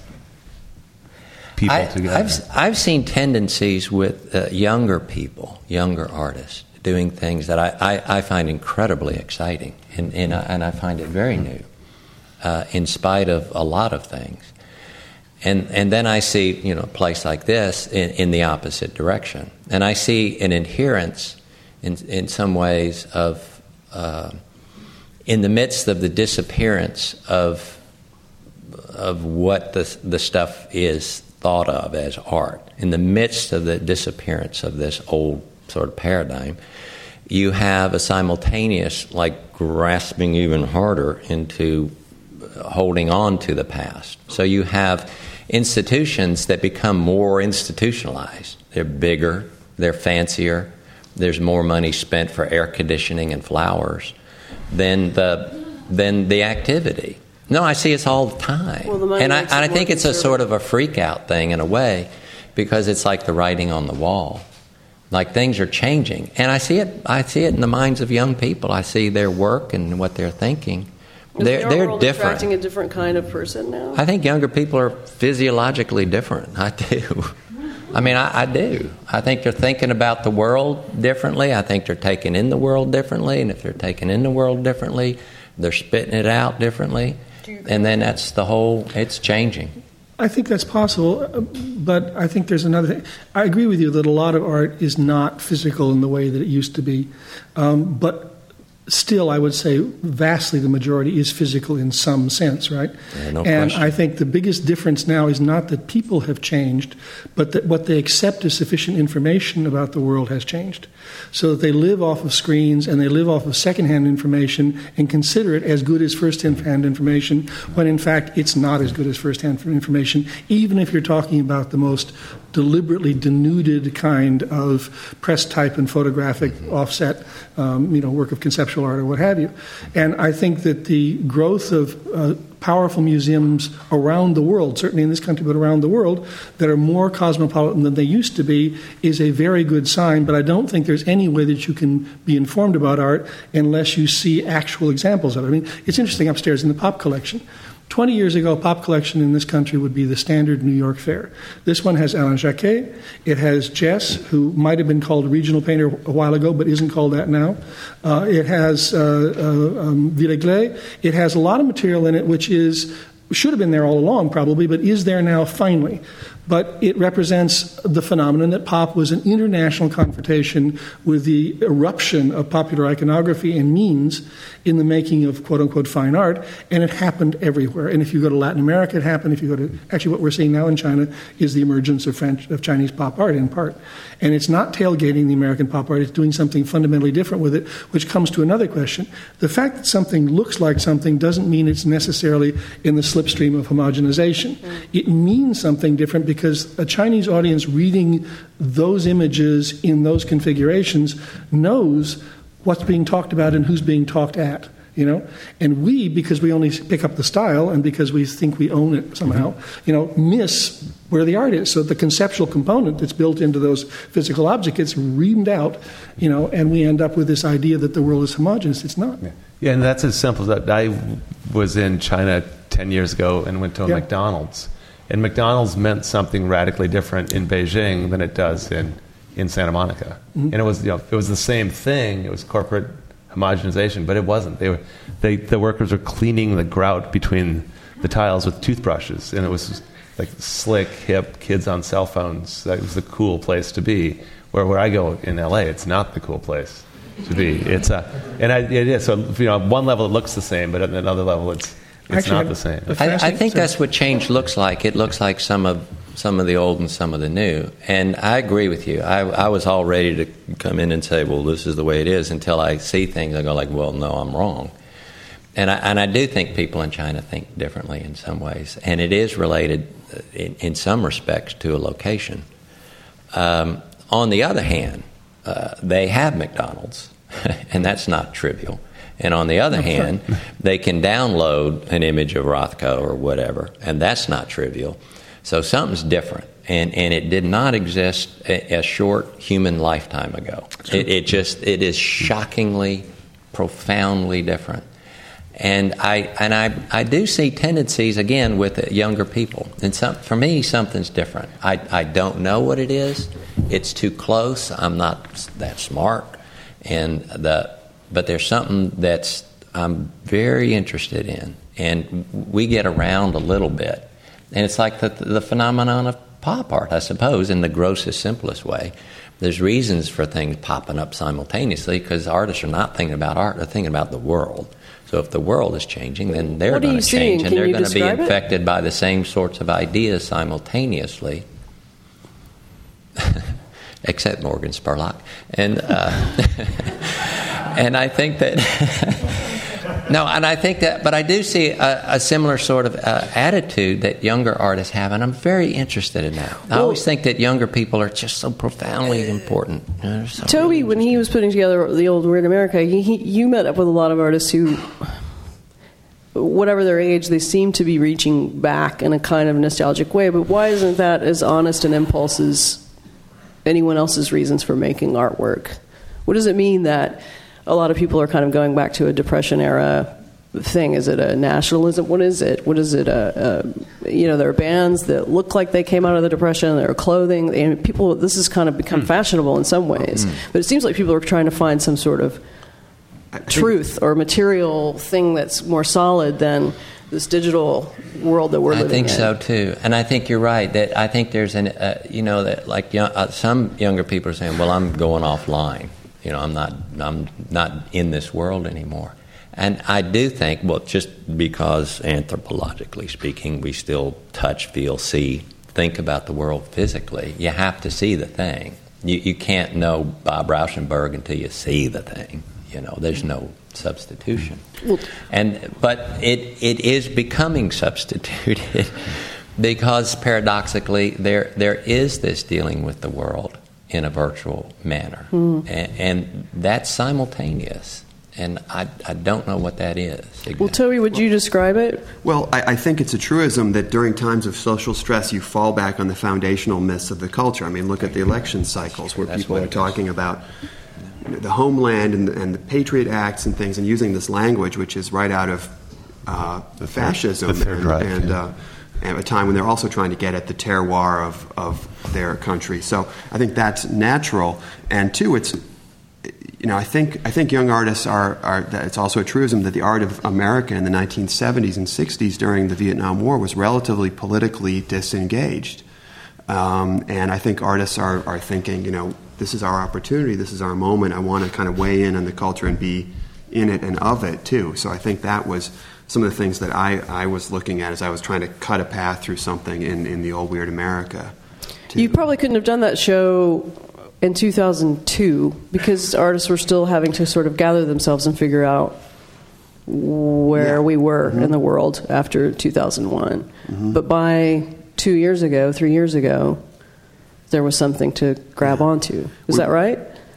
people I, together. I've, I've seen tendencies with uh, younger people, younger artists, doing things that I, I, I find incredibly exciting, and, and, I, and I find it very new, uh, in spite of a lot of things. And and then I see, you know, a place like this in, in the opposite direction. And I see an adherence in, in some ways of, uh, in the midst of the disappearance of of what the the stuff is thought of as art, in the midst of the disappearance of this old sort of paradigm, you have a simultaneous, like, grasping even harder into holding on to the past. So you have institutions that become more institutionalized. They're bigger, they're fancier, there's more money spent for air conditioning and flowers than the than the activity. No, I see this all the time. Well, the money and I, makes and it I more think it's a sort of conservative. a freak-out thing in a way, because it's like the writing on the wall. Like, things are changing. And I see it I see it in the minds of young people. I see their work and what they're thinking. Is They're, the art they're world different. attracting a different kind of person now? I think younger people are physiologically different. I do. I mean, I, I do. I think they're thinking about the world differently. I think they're taking in the world differently. And if they're taking in the world differently, they're spitting it out differently. And then that's the whole, it's changing. I think that's possible, uh, but I think there's another thing. I agree with you that a lot of art is not physical in the way that it used to be, um, but still, I would say vastly the majority is physical in some sense, right? Yeah, no and question. I think the biggest difference now is not that people have changed, but that what they accept as sufficient information about the world has changed. So that they live off of screens and they live off of secondhand information and consider it as good as first-hand information, when in fact it's not as good as first-hand information, even if you're talking about the most deliberately denuded kind of press type and photographic offset, um, you know, work of conceptual art or what have you. And I think that the growth of uh, powerful museums around the world, certainly in this country, but around the world, that are more cosmopolitan than they used to be, is a very good sign. But I don't think there's any way that you can be informed about art unless you see actual examples of it. I mean, it's interesting upstairs in the pop collection. Twenty years ago, pop collection in this country would be the standard New York Fair. This one has Alain Jacquet. It has Jess, who might have been called a regional painter a while ago, but isn't called that now. Uh, it has uh, uh, um, Villeglé. It has a lot of material in it which is should have been there all along, probably, but is there now finally. But it represents the phenomenon that pop was an international confrontation with the eruption of popular iconography and means in the making of quote-unquote fine art, and it happened everywhere. And if you go to Latin America, it happened. If you go to, actually what we're seeing now in China is the emergence of French, of Chinese pop art in part. And it's not tailgating the American pop art, it's doing something fundamentally different with it, which comes to another question. The fact that something looks like something doesn't mean it's necessarily in the slipstream of homogenization. Mm. It means something different because a Chinese audience reading those images in those configurations knows what's being talked about and who's being talked at, you know? And we, because we only pick up the style and because we think we own it somehow, you know, miss where the art is. So the conceptual component that's built into those physical objects gets reamed out, you know, and we end up with this idea that the world is homogeneous. It's not. Yeah, yeah, and that's as simple as that. I was in China ten years ago and went to a Yeah. McDonald's. And McDonald's meant something radically different in Beijing than it does in, in Santa Monica. Mm-hmm. And it was, you know, it was the same thing. It was corporate homogenization, but it wasn't. They were, they, the workers were cleaning the grout between the tiles with toothbrushes, and it was like slick, hip kids on cell phones. That was the cool place to be. Where where I go in L A, it's not the cool place. to be. It's a, and I, it is. So, you know, on one level it looks the same, but at another level it's it's Actually, not the same. I, I think that's what change looks like. It looks like some of some of the old and some of the new. And I agree with you. I, I was all ready to come in and say, well, this is the way it is, until I see things. I go like, well, no, I'm wrong. And I, and I do think people in China think differently in some ways. And it is related in, in some respects to a location. Um, on the other hand, uh, they have McDonald's, and that's not trivial. And on the other hand, they can download an image of Rothko or whatever, and that's not trivial. So something's different, and, and it did not exist a, a short human lifetime ago. It, it just it is shockingly, profoundly different. And I and I, I do see tendencies again with younger people. And some, for me, something's different. I I don't know what it is. It's too close. I'm not that smart, and the but there's something that's I'm very interested in, and we get around a little bit. And it's like the, the phenomenon of pop art, I suppose, in the grossest, simplest way. There's reasons for things popping up simultaneously because artists are not thinking about art, they're thinking about the world. So if the world is changing, then they're going to change, and they're going to be infected it? by the same sorts of ideas simultaneously, except Morgan Spurlock. And, uh, and I think that... No, and I think that, but I do see a, a similar sort of uh, attitude that younger artists have, and I'm very interested in that. I well, always think that younger people are just so profoundly important. You know, so Toby, really when he was putting together the old Weird America, he, he, you met up with a lot of artists who, whatever their age, they seem to be reaching back in a kind of nostalgic way. But why isn't that as honest an impulse as anyone else's reasons for making artwork? What does it mean that a lot of people are kind of going back to a Depression era thing? Is it a nationalism? What is it? What is it? A, a, you know, there are bands that look like they came out of the Depression. There are clothing. And people, this has kind of become mm. fashionable in some ways. Mm. But it seems like people are trying to find some sort of truth or material thing that's more solid than this digital world that we're I living in. I think so too, and I think you're right. That I think there's an, uh, you know, that like young, uh, some younger people are saying, "Well, I'm going offline." You know, I'm not I'm not in this world anymore. And I do think, well, just because anthropologically speaking, we still touch, feel, see, think about the world physically, you have to see the thing. You you can't know Bob Rauschenberg until you see the thing. You know, there's no substitution. And but it it is becoming substituted because paradoxically there there is this dealing with the world in a virtual manner. Mm. And, and that's simultaneous. And I, I don't know what that is. Exactly. Well, Toby, would you describe it? Well, I, I think it's a truism that during times of social stress, you fall back on the foundational myths of the culture. I mean, look at the election cycles where that's people are talking about the homeland and the, and the Patriot Acts and things, and using this language, which is right out of uh, the fascism. The Third Reich, and, and yeah. uh, at a time when they're also trying to get at the terroir of, of their country. So I think that's natural. And two, it's, you know, I think I think young artists are, are it's also a truism that the art of America in the nineteen seventies and sixties during the Vietnam War was relatively politically disengaged. Um, and I think artists are, are thinking, you know, this is our opportunity, this is our moment, I want to kind of weigh in on the culture and be in it and of it too. So I think that was some of the things that I, I was looking at as I was trying to cut a path through something in, in the old Weird America. Too. You probably couldn't have done that show in two thousand two because artists were still having to sort of gather themselves and figure out where yeah. we were mm-hmm. in the world after two thousand one. Mm-hmm. But by two years ago, three years ago, there was something to grab yeah. onto. Is we, that right?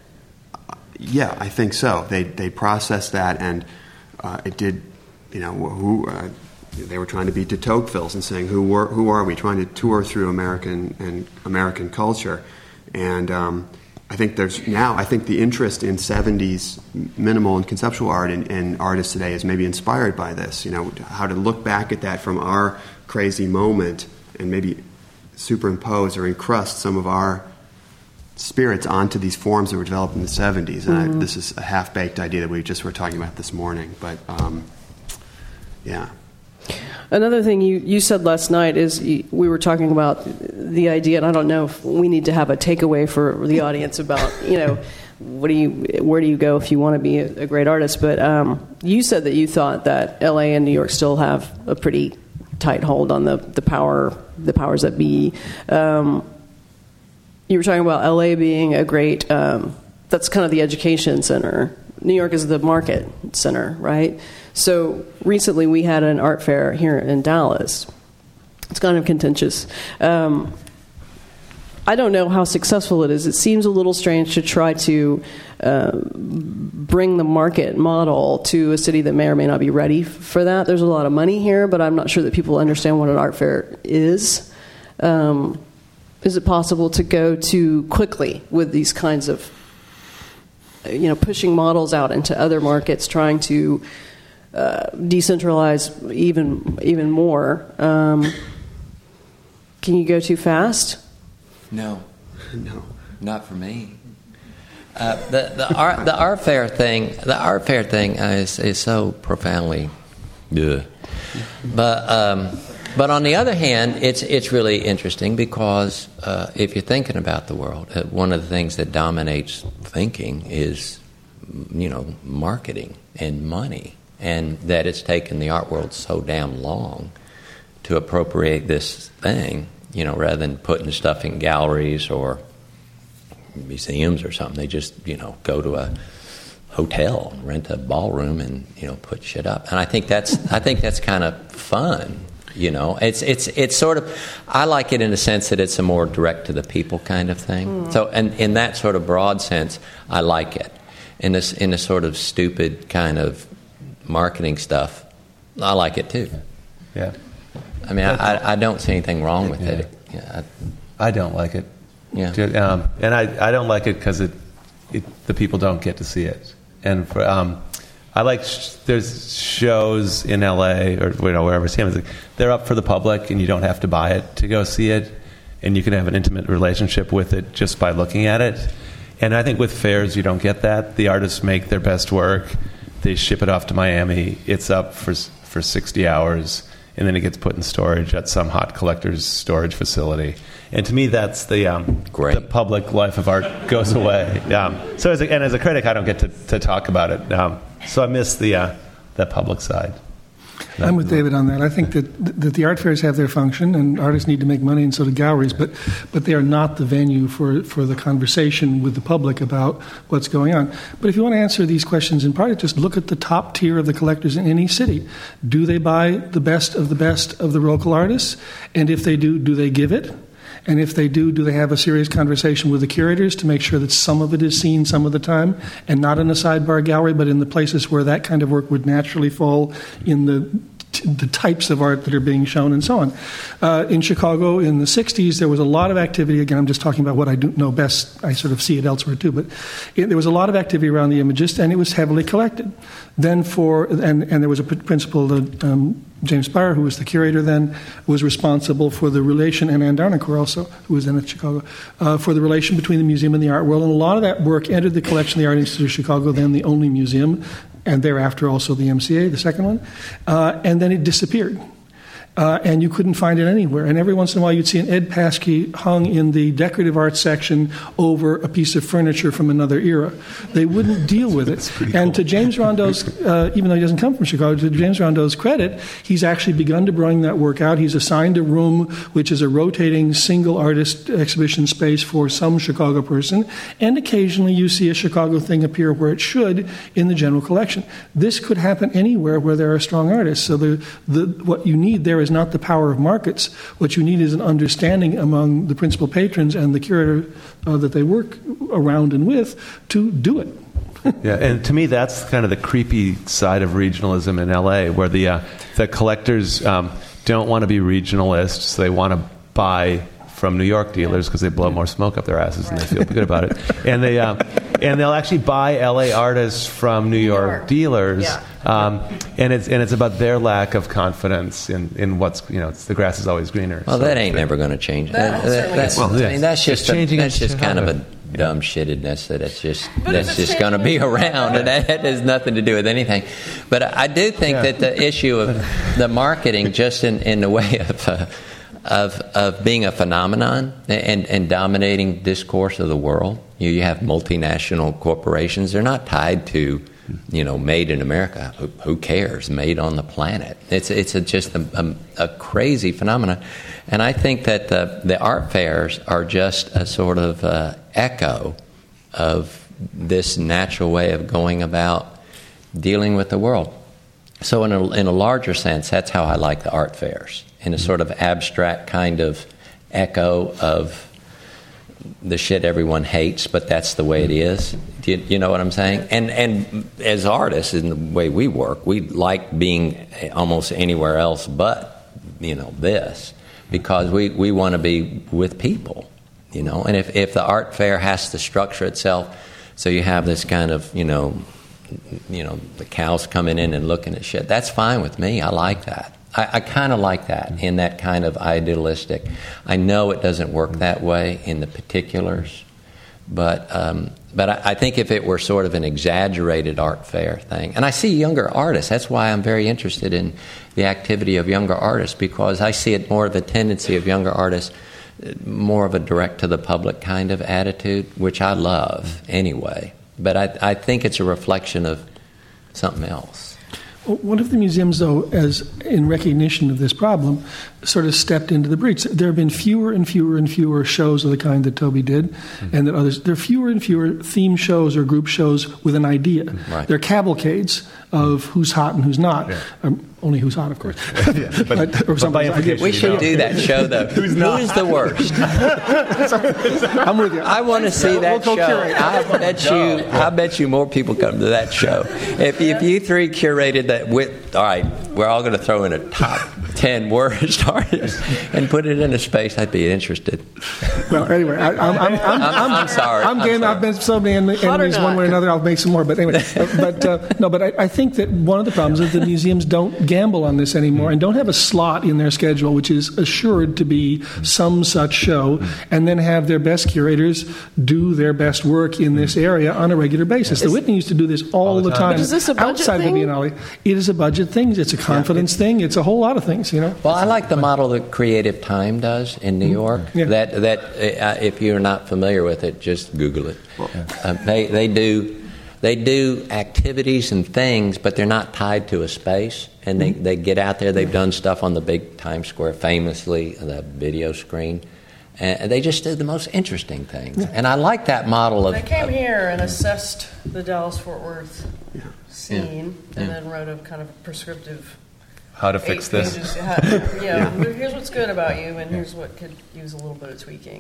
Yeah, I think so. They they processed that, and uh, it did. You know, who uh, they were trying to be de Tocqueville's and saying, "Who were, who are we?" Trying to tour through American and American culture, and um, I think there's now. I think the interest in seventies minimal and conceptual art and, and artists today is maybe inspired by this. You know, how to look back at that from our crazy moment and maybe superimpose or encrust some of our spirits onto these forms that were developed in the seventies. And mm-hmm. I, this is a half-baked idea that we just were talking about this morning, but. Um, Yeah. Another thing you, you said last night is you, we were talking about the idea, and I don't know if we need to have a takeaway for the audience about, you know, what do you, where do you go if you want to be a, a great artist? But um, you said that you thought that L A and New York still have a pretty tight hold on the, the power, the powers that be. Um, you were talking about L A being a great, um, that's kind of the education center. New York is the market center, right? So recently we had an art fair here in Dallas. It's kind of contentious. Um, I don't know how successful it is. It seems a little strange to try to uh, bring the market model to a city that may or may not be ready for that. There's a lot of money here, but I'm not sure that people understand what an art fair is. Um, is it possible to go too quickly with these kinds of, you know, pushing models out into other markets, trying to uh, decentralize even even more? Um, can you go too fast? No, No. not for me. Uh, the the art the art fair thing the art fair thing is is so profoundly, ugh. but um, but on the other hand, it's it's really interesting because uh, if you're thinking about the world, uh, one of the things that dominates thinking is, you know, marketing and money, and that it's taken the art world so damn long to appropriate this thing. You know, rather than putting stuff in galleries or museums or something, they just, you know, go to a hotel, rent a ballroom, and, you know, put shit up. And I think that's I think that's kind of fun. You know, it's it's it's sort of, I like it in the sense that it's a more direct to the people kind of thing. Mm. So, and in that sort of broad sense, I like it. In this in the sort of stupid kind of marketing stuff, I like it too. Yeah. I mean, I, I don't see anything wrong with yeah. it. Yeah, I, I don't like it. Yeah. Um, and I, I don't like it because it, it, the people don't get to see it. And for, um, I like, sh- there's shows in L A or you know, wherever it's like, they're up for the public and you don't have to buy it to go see it. And you can have an intimate relationship with it just by looking at it. And I think with fairs, you don't get that. The artists make their best work. They ship it off to Miami. It's up for for sixty hours. And then it gets put in storage at some hot collector's storage facility. And to me, that's the um, the public life of art goes away. Um, so, as a, and as a critic, I don't get to, to talk about it. Um, so I miss the uh, the public side. I'm with David on that. I think that that the art fairs have their function, and artists need to make money, and so do galleries. But but they are not the venue for, for the conversation with the public about what's going on. But if you want to answer these questions in part, just look at the top tier of the collectors in any city. Do they buy the best of the best of the local artists? And if they do, do they give it? And if they do, do they have a serious conversation with the curators to make sure that some of it is seen some of the time, and not in a sidebar gallery, but in the places where that kind of work would naturally fall in the the types of art that are being shown and so on. Uh, in Chicago in the sixties, there was a lot of activity. Again, I'm just talking about what I do know best. I sort of see it elsewhere too. But it, there was a lot of activity around the Imagist, and it was heavily collected. Then for, and, and there was a principal, that, um, James Spire, who was the curator then, was responsible for the relation, and Ann Darnaker also, who was then at Chicago, uh, for the relation between the museum and the art world. And a lot of that work entered the collection of the Art Institute of Chicago, then the only museum, and thereafter also the M C A, the second one, uh, and then it disappeared. Uh, and you couldn't find it anywhere. And every once in a while you'd see an Ed Paskey hung in the decorative arts section over a piece of furniture from another era. They wouldn't deal with it. And cool. to James Rondeau's, uh, even though he doesn't come from Chicago, to James Rondeau's credit, he's actually begun to bring that work out. He's assigned a room which is a rotating single artist exhibition space for some Chicago person, and occasionally you see a Chicago thing appear where it should in the general collection. This could happen anywhere where there are strong artists. So the, the what you need there is is not the power of markets. What you need is an understanding among the principal patrons and the curator uh, that they work around and with to do it. Yeah, and to me, that's kind of the creepy side of regionalism in L A, where the uh, the collectors um, don't want to be regionalists. They want to buy from New York dealers because they blow more smoke up their asses and they feel good about it. And they um, and they'll actually buy L A artists from New York, York. dealers. Yeah. Um, and it's and it's about their lack of confidence in, in what's, you know, it's, the grass is always greener. Well, so that ain't never going to change. That, that, that's, well, I mean, that's just a, that's just kind of a yeah. dumb shittedness that it's just that's just going to be around, and that, that has nothing to do with anything. But I do think yeah. that the issue of the marketing, just in, in the way of uh, of of being a phenomenon and, and dominating discourse of the world. You, you have multinational corporations. They're not tied to, you know, made in America. Who, who cares? Made on the planet. It's it's a, just a, a, a crazy phenomenon. And I think that the, the art fairs are just a sort of uh, echo of this natural way of going about dealing with the world. So in a, in a larger sense, that's how I like the art fairs, in a sort of abstract kind of echo of the shit everyone hates, but that's the way it is. Do you, you know what I'm saying? And and as artists, in the way we work, we like being almost anywhere else but, you know, this, because we, we want to be with people, you know. And if, if the art fair has to structure itself so you have this kind of, you know, you know, the cows coming in and looking at shit, that's fine with me. I like that. I, I kind of like that, in that kind of idealistic. I know it doesn't work that way in the particulars, but um, but I, I think if it were sort of an exaggerated art fair thing, and I see younger artists, that's why I'm very interested in the activity of younger artists, because I see it more of a tendency of younger artists, more of a direct-to-the-public kind of attitude, which I love anyway. But I, I think it's a reflection of something else. Well, what if the museums, though, as in recognition of this problem, sort of stepped into the breach? There have been fewer and fewer and fewer shows of the kind that Toby did, mm-hmm. and that others. There are fewer and fewer theme shows or group shows with an idea. Right. They're cavalcades of who's hot and who's not. Yeah. Um, only who's hot, of course. yeah, but, but, or but by implication, we should know. do that show, though. Who's not? Who's the worst? I'm with you. I want to see that we'll show. I bet you. I bet you more people come to that show. If if you three curated that with, all right, we're all going to throw in a top ten worst artists and put it in a space, I'd be interested. Well, anyway, I, I'm, I'm, I'm, I'm, I'm sorry. I'm game. I've been so many enemies one way or another. I'll make some more. But anyway, but uh, no. But I, I think that one of the problems is the museums don't gamble on this anymore and don't have a slot in their schedule which is assured to be some such show, and then have their best curators do their best work in this area on a regular basis. The Whitney used to do this all, all the time, time. But is this a budget outside thing? the Biennale. It is a budget thing. It's a confidence yeah. thing. It's a whole lot of things. You know. Well, I like the model that Creative Time does in New York. Yeah. That that uh, if you're not familiar with it, just Google it. Uh, they they do they do activities and things, but they're not tied to a space. And they, they get out there. They've done stuff on the big Times Square, famously, the video screen. And they just do the most interesting things. Yeah. And I like that model of... They came of, here and assessed the Dallas-Fort Worth yeah. scene Yeah. and Yeah. then wrote a kind of prescriptive... How to fix this. Pages, how, yeah, yeah. Here's what's good about you, and here's what could use a little bit of tweaking.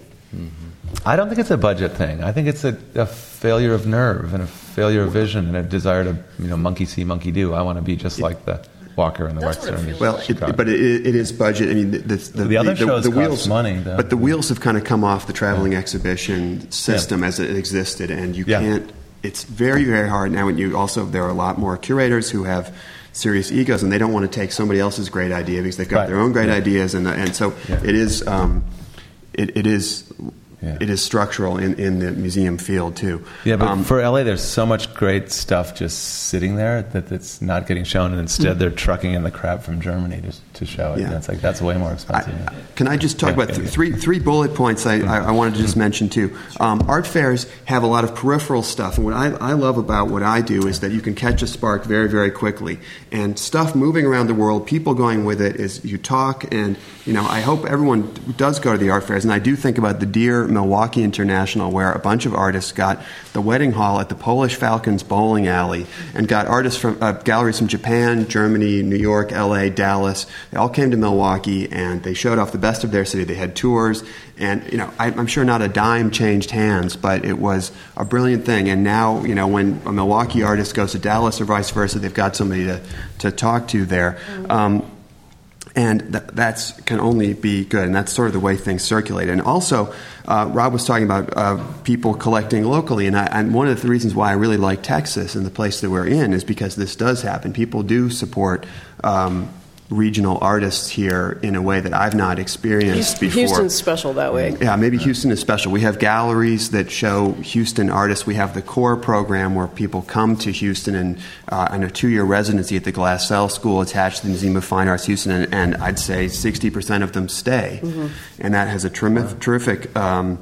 I don't think it's a budget thing. I think it's a, a failure of nerve and a failure of vision and a desire to, you know, monkey see, monkey do. I want to be just like the Walker and the That's what it Wexler. feels Well, it, but it, it is budget. I mean, the, the, the, The other the, shows the cost wheels, money, though. But the wheels have kind of come off the traveling yeah. exhibition system Yeah. as it existed, and you Yeah. can't. It's very, very hard now. And you also there are a lot more curators who have serious egos, and they don't want to take somebody else's great idea because they've got Right. their own great Yeah. ideas, and and so Yeah. it is. Um, it, it is. Yeah. It is structural in, in the museum field too. Yeah, but Um, for L A, there's so much great stuff just sitting there that it's not getting shown, and instead they're trucking in the crap from Germany to, to show it. Yeah. And it's like that's way more expensive. I, can I just talk Yeah, about yeah, th- yeah. three three bullet points I, I, I wanted to just mention too? Um, art fairs have a lot of peripheral stuff, and what I, I love about what I do is that you can catch a spark very, very quickly, and stuff moving around the world, people going with it. Is you talk, and you know, I hope everyone does go to the art fairs, and I do think about the Dear Milwaukee International, where a bunch of artists got the wedding hall at the Polish Falcons bowling alley, and got artists from uh, galleries from Japan, Germany, New York, L A, Dallas. They all came to Milwaukee, and they showed off the best of their city. They had tours, and you know, I, I'm sure not a dime changed hands, but it was a brilliant thing. And now, you know, when a Milwaukee artist goes to Dallas or vice versa, they've got somebody to, to talk to there. Um, And th- that's can only be good, and that's sort of the way things circulate. And also, uh, Rob was talking about uh, people collecting locally, and, I, and one of the reasons why I really like Texas and the place that we're in is because this does happen. People do support um, regional artists here in a way that I've not experienced before. Houston's special that way. Yeah, maybe Houston is special. We have galleries that show Houston artists. We have the CORE program where people come to Houston and uh, on a two-year residency at the Glassell School attached to the Museum of Fine Arts Houston, and, and I'd say sixty percent of them stay. Mm-hmm. And that has a terri- terrific, um,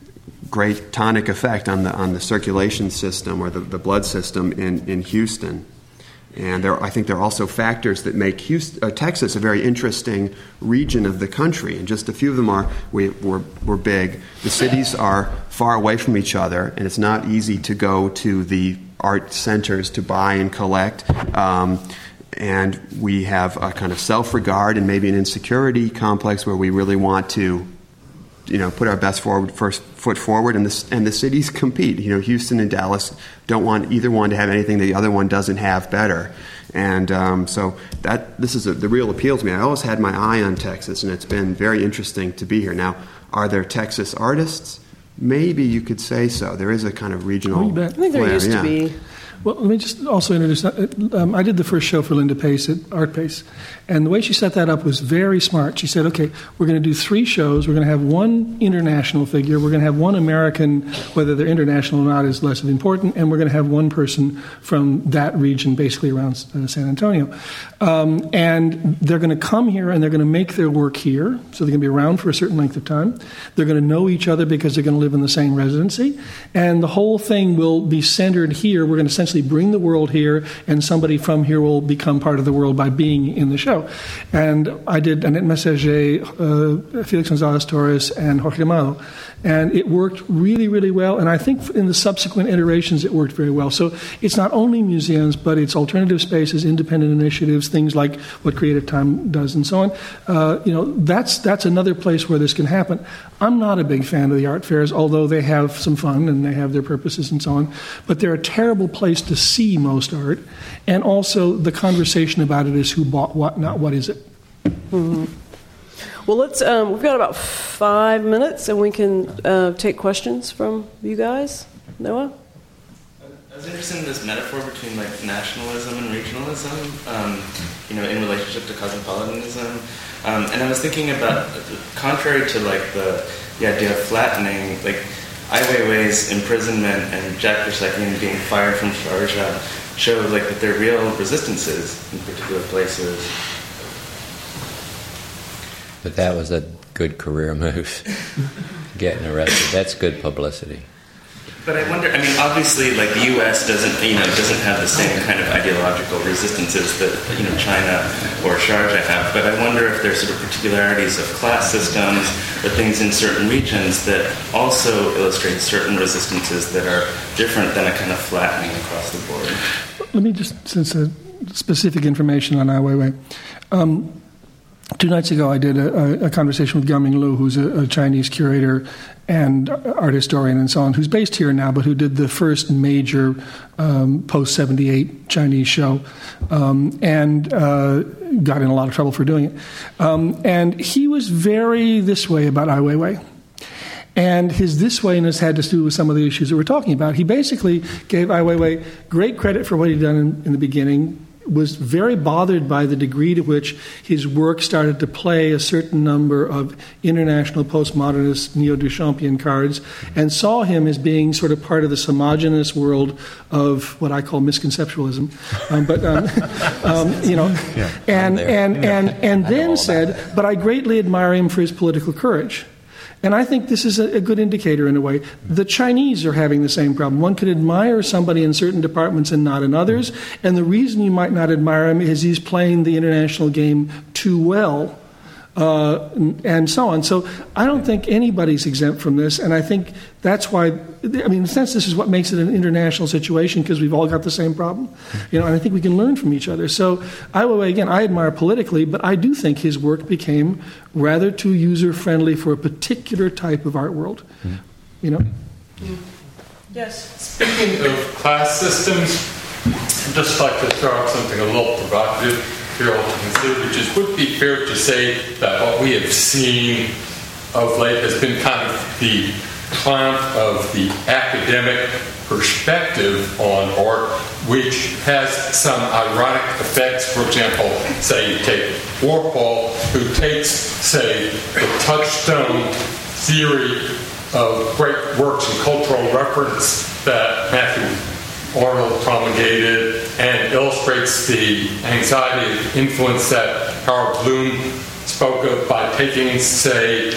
great tonic effect on the on the circulation system or the, the blood system in, in Houston. And there, I think there are also factors that make Houston, uh, Texas a very interesting region of the country. And just a few of them are, we, we're, we're big. The cities are far away from each other, and it's not easy to go to the art centers to buy and collect. Um, and we have a kind of self-regard and maybe an insecurity complex where we really want to, you know, put our best forward, first foot forward, and the, and the cities compete. You know, Houston and Dallas don't want either one to have anything that the other one doesn't have better. And um, so that this is a, the real appeal to me. I always had my eye on Texas, and it's been very interesting to be here. Now, are there Texas artists? Maybe you could say so. There is a kind of regional Oh, you bet. I think there flair, used yeah. to be. Well, let me just also introduce. Um, I did the first show for Linda Pace at Art Pace, and the way she set that up was very smart. She said, "Okay, we're going to do three shows. We're going to have one international figure. We're going to have one American, whether they're international or not is less important, and we're going to have one person from that region, basically around uh, San Antonio. Um, and they're going to come here and they're going to make their work here. So they're going to be around for a certain length of time. They're going to know each other because they're going to live in the same residency, and the whole thing will be centered here. We're going to essentially bring the world here, and somebody from here will become part of the world by being in the show." And I did Annette Messager, uh, Felix Gonzalez Torres, and Jorge Amado. And it worked really, really well. And I think in the subsequent iterations, it worked very well. So it's not only museums, but it's alternative spaces, independent initiatives, things like what Creative Time does, and so on. Uh, you know, that's that's another place where this can happen. I'm not a big fan of the art fairs, although they have some fun and they have their purposes and so on. But they're a terrible place to see most art. And also, the conversation about it is who bought what, not what is it. Mm-hmm. Well, let's. Um, we've got about five minutes, and we can uh, take questions from you guys. Noah? I was interested in this metaphor between like nationalism and regionalism, um, you know, in relationship to cosmopolitanism. Um, and I was thinking about, contrary to like the, the idea of flattening, like Ai Weiwei's imprisonment and Jack Persekian being fired from Sharjah show like that there are real resistances in particular places. But that was a good career move, getting arrested. That's good publicity. But I wonder, I mean, obviously, like, the U S doesn't, you know, doesn't have the same kind of ideological resistances that, you know, China or Sharjah have, but I wonder if there's sort of particularities of class systems or things in certain regions that also illustrate certain resistances that are different than a kind of flattening across the board. Let me just, since uh, specific information on Ai Weiwei. Um, Two nights ago, I did a, a conversation with Gaming Liu, who's a, a Chinese curator and art historian and so on, who's based here now, but who did the first major um, post seventy-eight Chinese show, um, and uh, got in a lot of trouble for doing it. Um, and he was very this way about Ai Weiwei. And his this wayness had to do with some of the issues that we're talking about. He basically gave Ai Weiwei great credit for what he'd done in, in the beginning, was very bothered by the degree to which his work started to play a certain number of international postmodernist neo-Duchampian cards, and saw him as being sort of part of this homogenous world of what I call misconceptualism. Um, but, um, um, you know, yeah, and, and, and, and then said, but I greatly admire him for his political courage. And I think this is a good indicator in a way. The Chinese are having the same problem. One can admire somebody in certain departments and not in others. And the reason you might not admire him is he's playing the international game too well, uh, and so on. So I don't think anybody's exempt from this. And I think that's why, I mean, in a sense, this is what makes it an international situation, because we've all got the same problem. You know, and I think we can learn from each other. So Ai Weiwei, again, I admire politically, but I do think his work became rather too user-friendly for a particular type of art world. Mm-hmm. You know? Mm. Yes. Speaking of class systems, I'd just like to throw out something a little provocative here all to consider, which is, would it be fair to say that what we have seen of late has been kind of the triumph of the academic perspective on art which has some ironic effects. For example, say you take Warhol, who takes, say, the touchstone theory of great works and cultural reference that Matthew Arnold promulgated and illustrates the anxiety and influence that Harold Bloom spoke of by taking, say,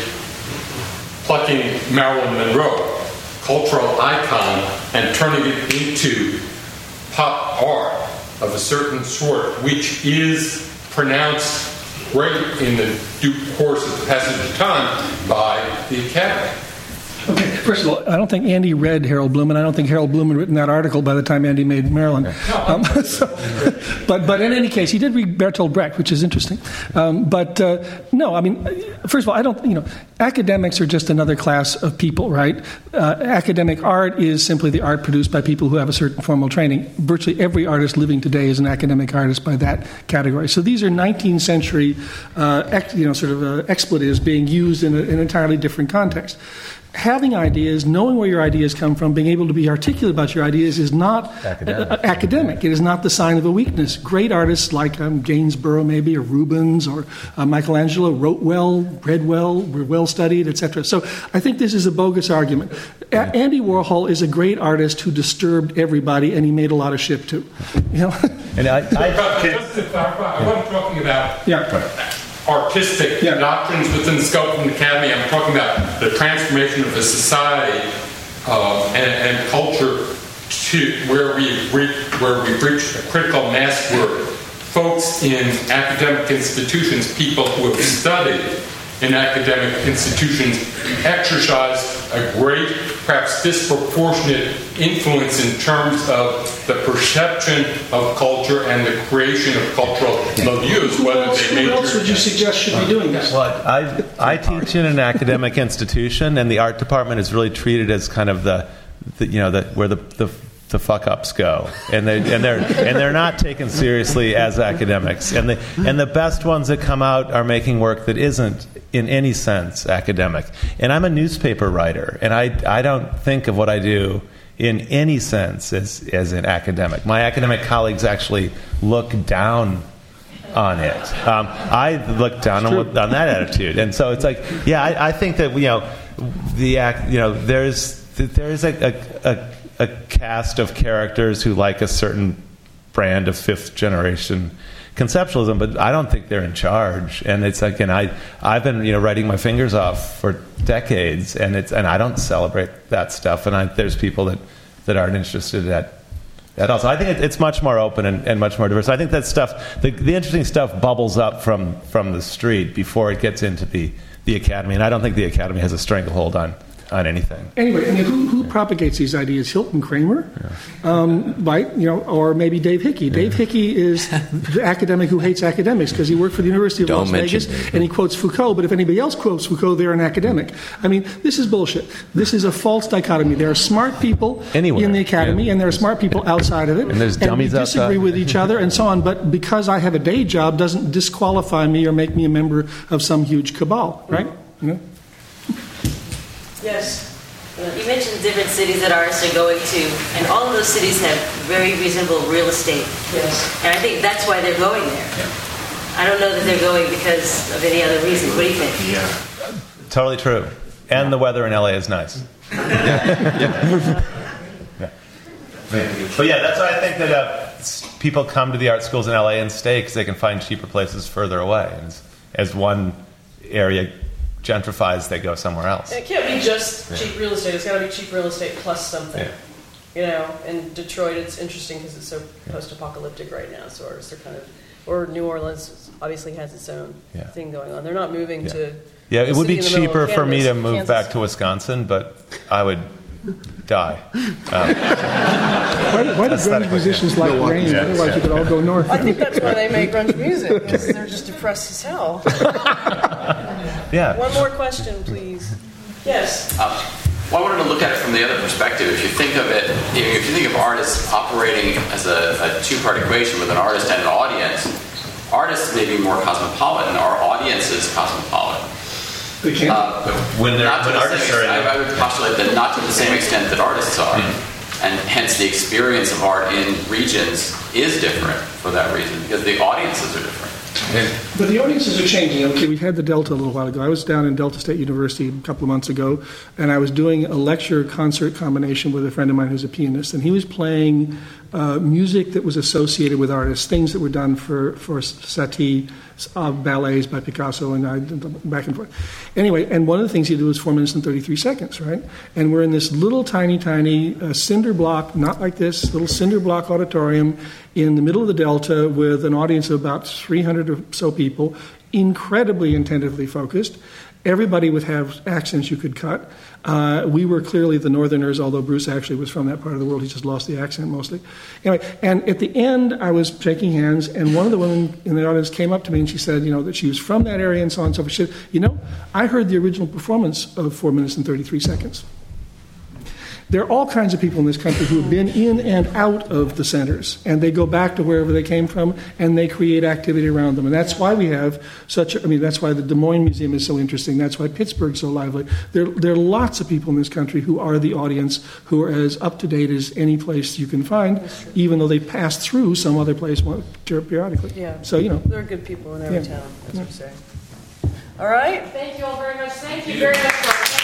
plucking Marilyn Monroe, cultural icon, and turning it into pop art of a certain sort, which is pronounced great in the due course of the passage of time by the Academy. Okay, first of all, I don't think Andy read Harold Bloom, and I don't think Harold Bloom had written that article by the time Andy made Marilyn. Um, so, but but in any case, he did read Bertolt Brecht, which is interesting. Um, but uh, no, I mean, first of all, I don't, you know, academics are just another class of people, right? Uh, academic art is simply the art produced by people who have a certain formal training. Virtually every artist living today is an academic artist by that category. So these are nineteenth century, uh, ex, you know, sort of uh, expletives being used in, a, in an entirely different context. Having ideas, knowing where your ideas come from, being able to be articulate about your ideas is not academic. Uh, academic. It is not the sign of a weakness. Great artists like um, Gainsborough, maybe, or Rubens, or uh, Michelangelo wrote well, read well, were well studied, et cetera. So I think this is a bogus argument. A- Andy Warhol is a great artist who disturbed everybody, and he made a lot of shit too. You know. And I, I just to clarify, I wasn't talking about. Yeah. artistic yeah. doctrines within the scope of an academy. I'm talking about the transformation of a society uh, and, and culture to where we re- where we've reached a critical mass where folks in academic institutions, people who have studied in academic institutions, exercise a great, perhaps disproportionate influence in terms of the perception of culture and the creation of cultural milieux. Whether else, they who else would you suggest should be doing this? Well, I, I teach in an academic institution, and the art department is really treated as kind of the, the you know, the, where the, the the fuck ups go, and they and they're and they're not taken seriously as academics. And the and the best ones that come out are making work that isn't in any sense academic. And I'm a newspaper writer, and I I don't think of what I do in any sense as as an academic. My academic colleagues actually look down on it. Um, I look down on, on that attitude, and so it's like, yeah, I, I think that you know the act, you know, there's there's a, a, a a cast of characters who like a certain brand of fifth generation conceptualism, but I don't think they're in charge. And it's like, and I, I've been, you know, writing my fingers off for decades, and it's, and I don't celebrate that stuff. And I, there's people that, that aren't interested at, at all. So I think it, it's much more open and, and much more diverse. I think that stuff, the, the interesting stuff bubbles up from, from the street before it gets into the, the academy. And I don't think the academy has a stranglehold on, on anything. Anyway, I mean, who, who propagates these ideas? Hilton Kramer, yeah. um, right? You know, or maybe Dave Hickey. Yeah. Dave Hickey is the academic who hates academics because he worked for the University of Don't Las Vegas David. and he quotes Foucault. But if anybody else quotes Foucault, they're an academic. I mean, this is bullshit. This is a false dichotomy. There are smart people Anywhere. in the academy, yeah. and there are smart people outside of it. And there's dummies and we disagree outside. with each other and so on. But because I have a day job, doesn't disqualify me or make me a member of some huge cabal, right? You know? Yes. You mentioned different cities that artists are going to, and all of those cities have very reasonable real estate. Yes. And I think that's why they're going there. Yeah. I don't know that they're going because of any other reason. What do you think? Yeah. Totally true. And yeah. the weather in L A is nice. yeah. Yeah. Yeah. But yeah, that's why I think that uh, people come to the art schools in L A and stay because they can find cheaper places further away. And as, as one area gentrifies, they go somewhere else. And it can't be just yeah. cheap real estate. It's got to be cheap real estate plus something. Yeah. You know, in Detroit, it's interesting because it's so yeah. post-apocalyptic right now. So artists are kind of, or New Orleans obviously has its own yeah. thing going on. They're not moving yeah. to. Yeah, it would be cheaper for me to move Kansas. back to Wisconsin, but I would die. Um, why why do grunge musicians like no, rain? Yeah, Otherwise, yeah. you could all go north. I think that's why they make grunge music, because they're just depressed as hell. Yeah. One more question, please. Yes. Um, well, I wanted to look at it from the other perspective. If you think of it, if you think of artists operating as a, a two-part equation with an artist and an audience, artists may be more cosmopolitan. Our audience is cosmopolitan. They can't. Uh, when they're not when to the artists same are extent, in I, I would postulate that not to the same extent that artists are. Mm. And hence the experience of art in regions is different for that reason, because the audiences are different. But the audiences are changing. Okay, we had the Delta a little while ago. I was down in Delta State University a couple of months ago, and I was doing a lecture-concert combination with a friend of mine who's a pianist, and he was playing uh, music that was associated with artists, things that were done for, for Satie, uh, ballets by Picasso, and I back and forth. Anyway, and one of the things he did was four minutes and thirty-three seconds, right? And we're in this little tiny, tiny uh, cinder block, not like this, little cinder block auditorium in the middle of the Delta with an audience of about three hundred or so people, incredibly attentively focused. Everybody would have accents you could cut. Uh, we were clearly the Northerners, although Bruce actually was from that part of the world. He just lost the accent mostly. Anyway, and at the end, I was shaking hands, and one of the women in the audience came up to me and she said, you know, that she was from that area and so on and so forth. She said, you know, I heard the original performance of four minutes and thirty-three seconds. There are all kinds of people in this country who have been in and out of the centers, and they go back to wherever they came from, and they create activity around them. And that's why we have such a, I mean, that's why the Des Moines Museum is so interesting. That's why Pittsburgh's so lively. There, there are lots of people in this country who are the audience, who are as up-to-date as any place you can find, even though they pass through some other place periodically. Yeah. So, you know. There are good people in every yeah. town, as yeah. we say. All right. Thank you all very much. Thank you very much.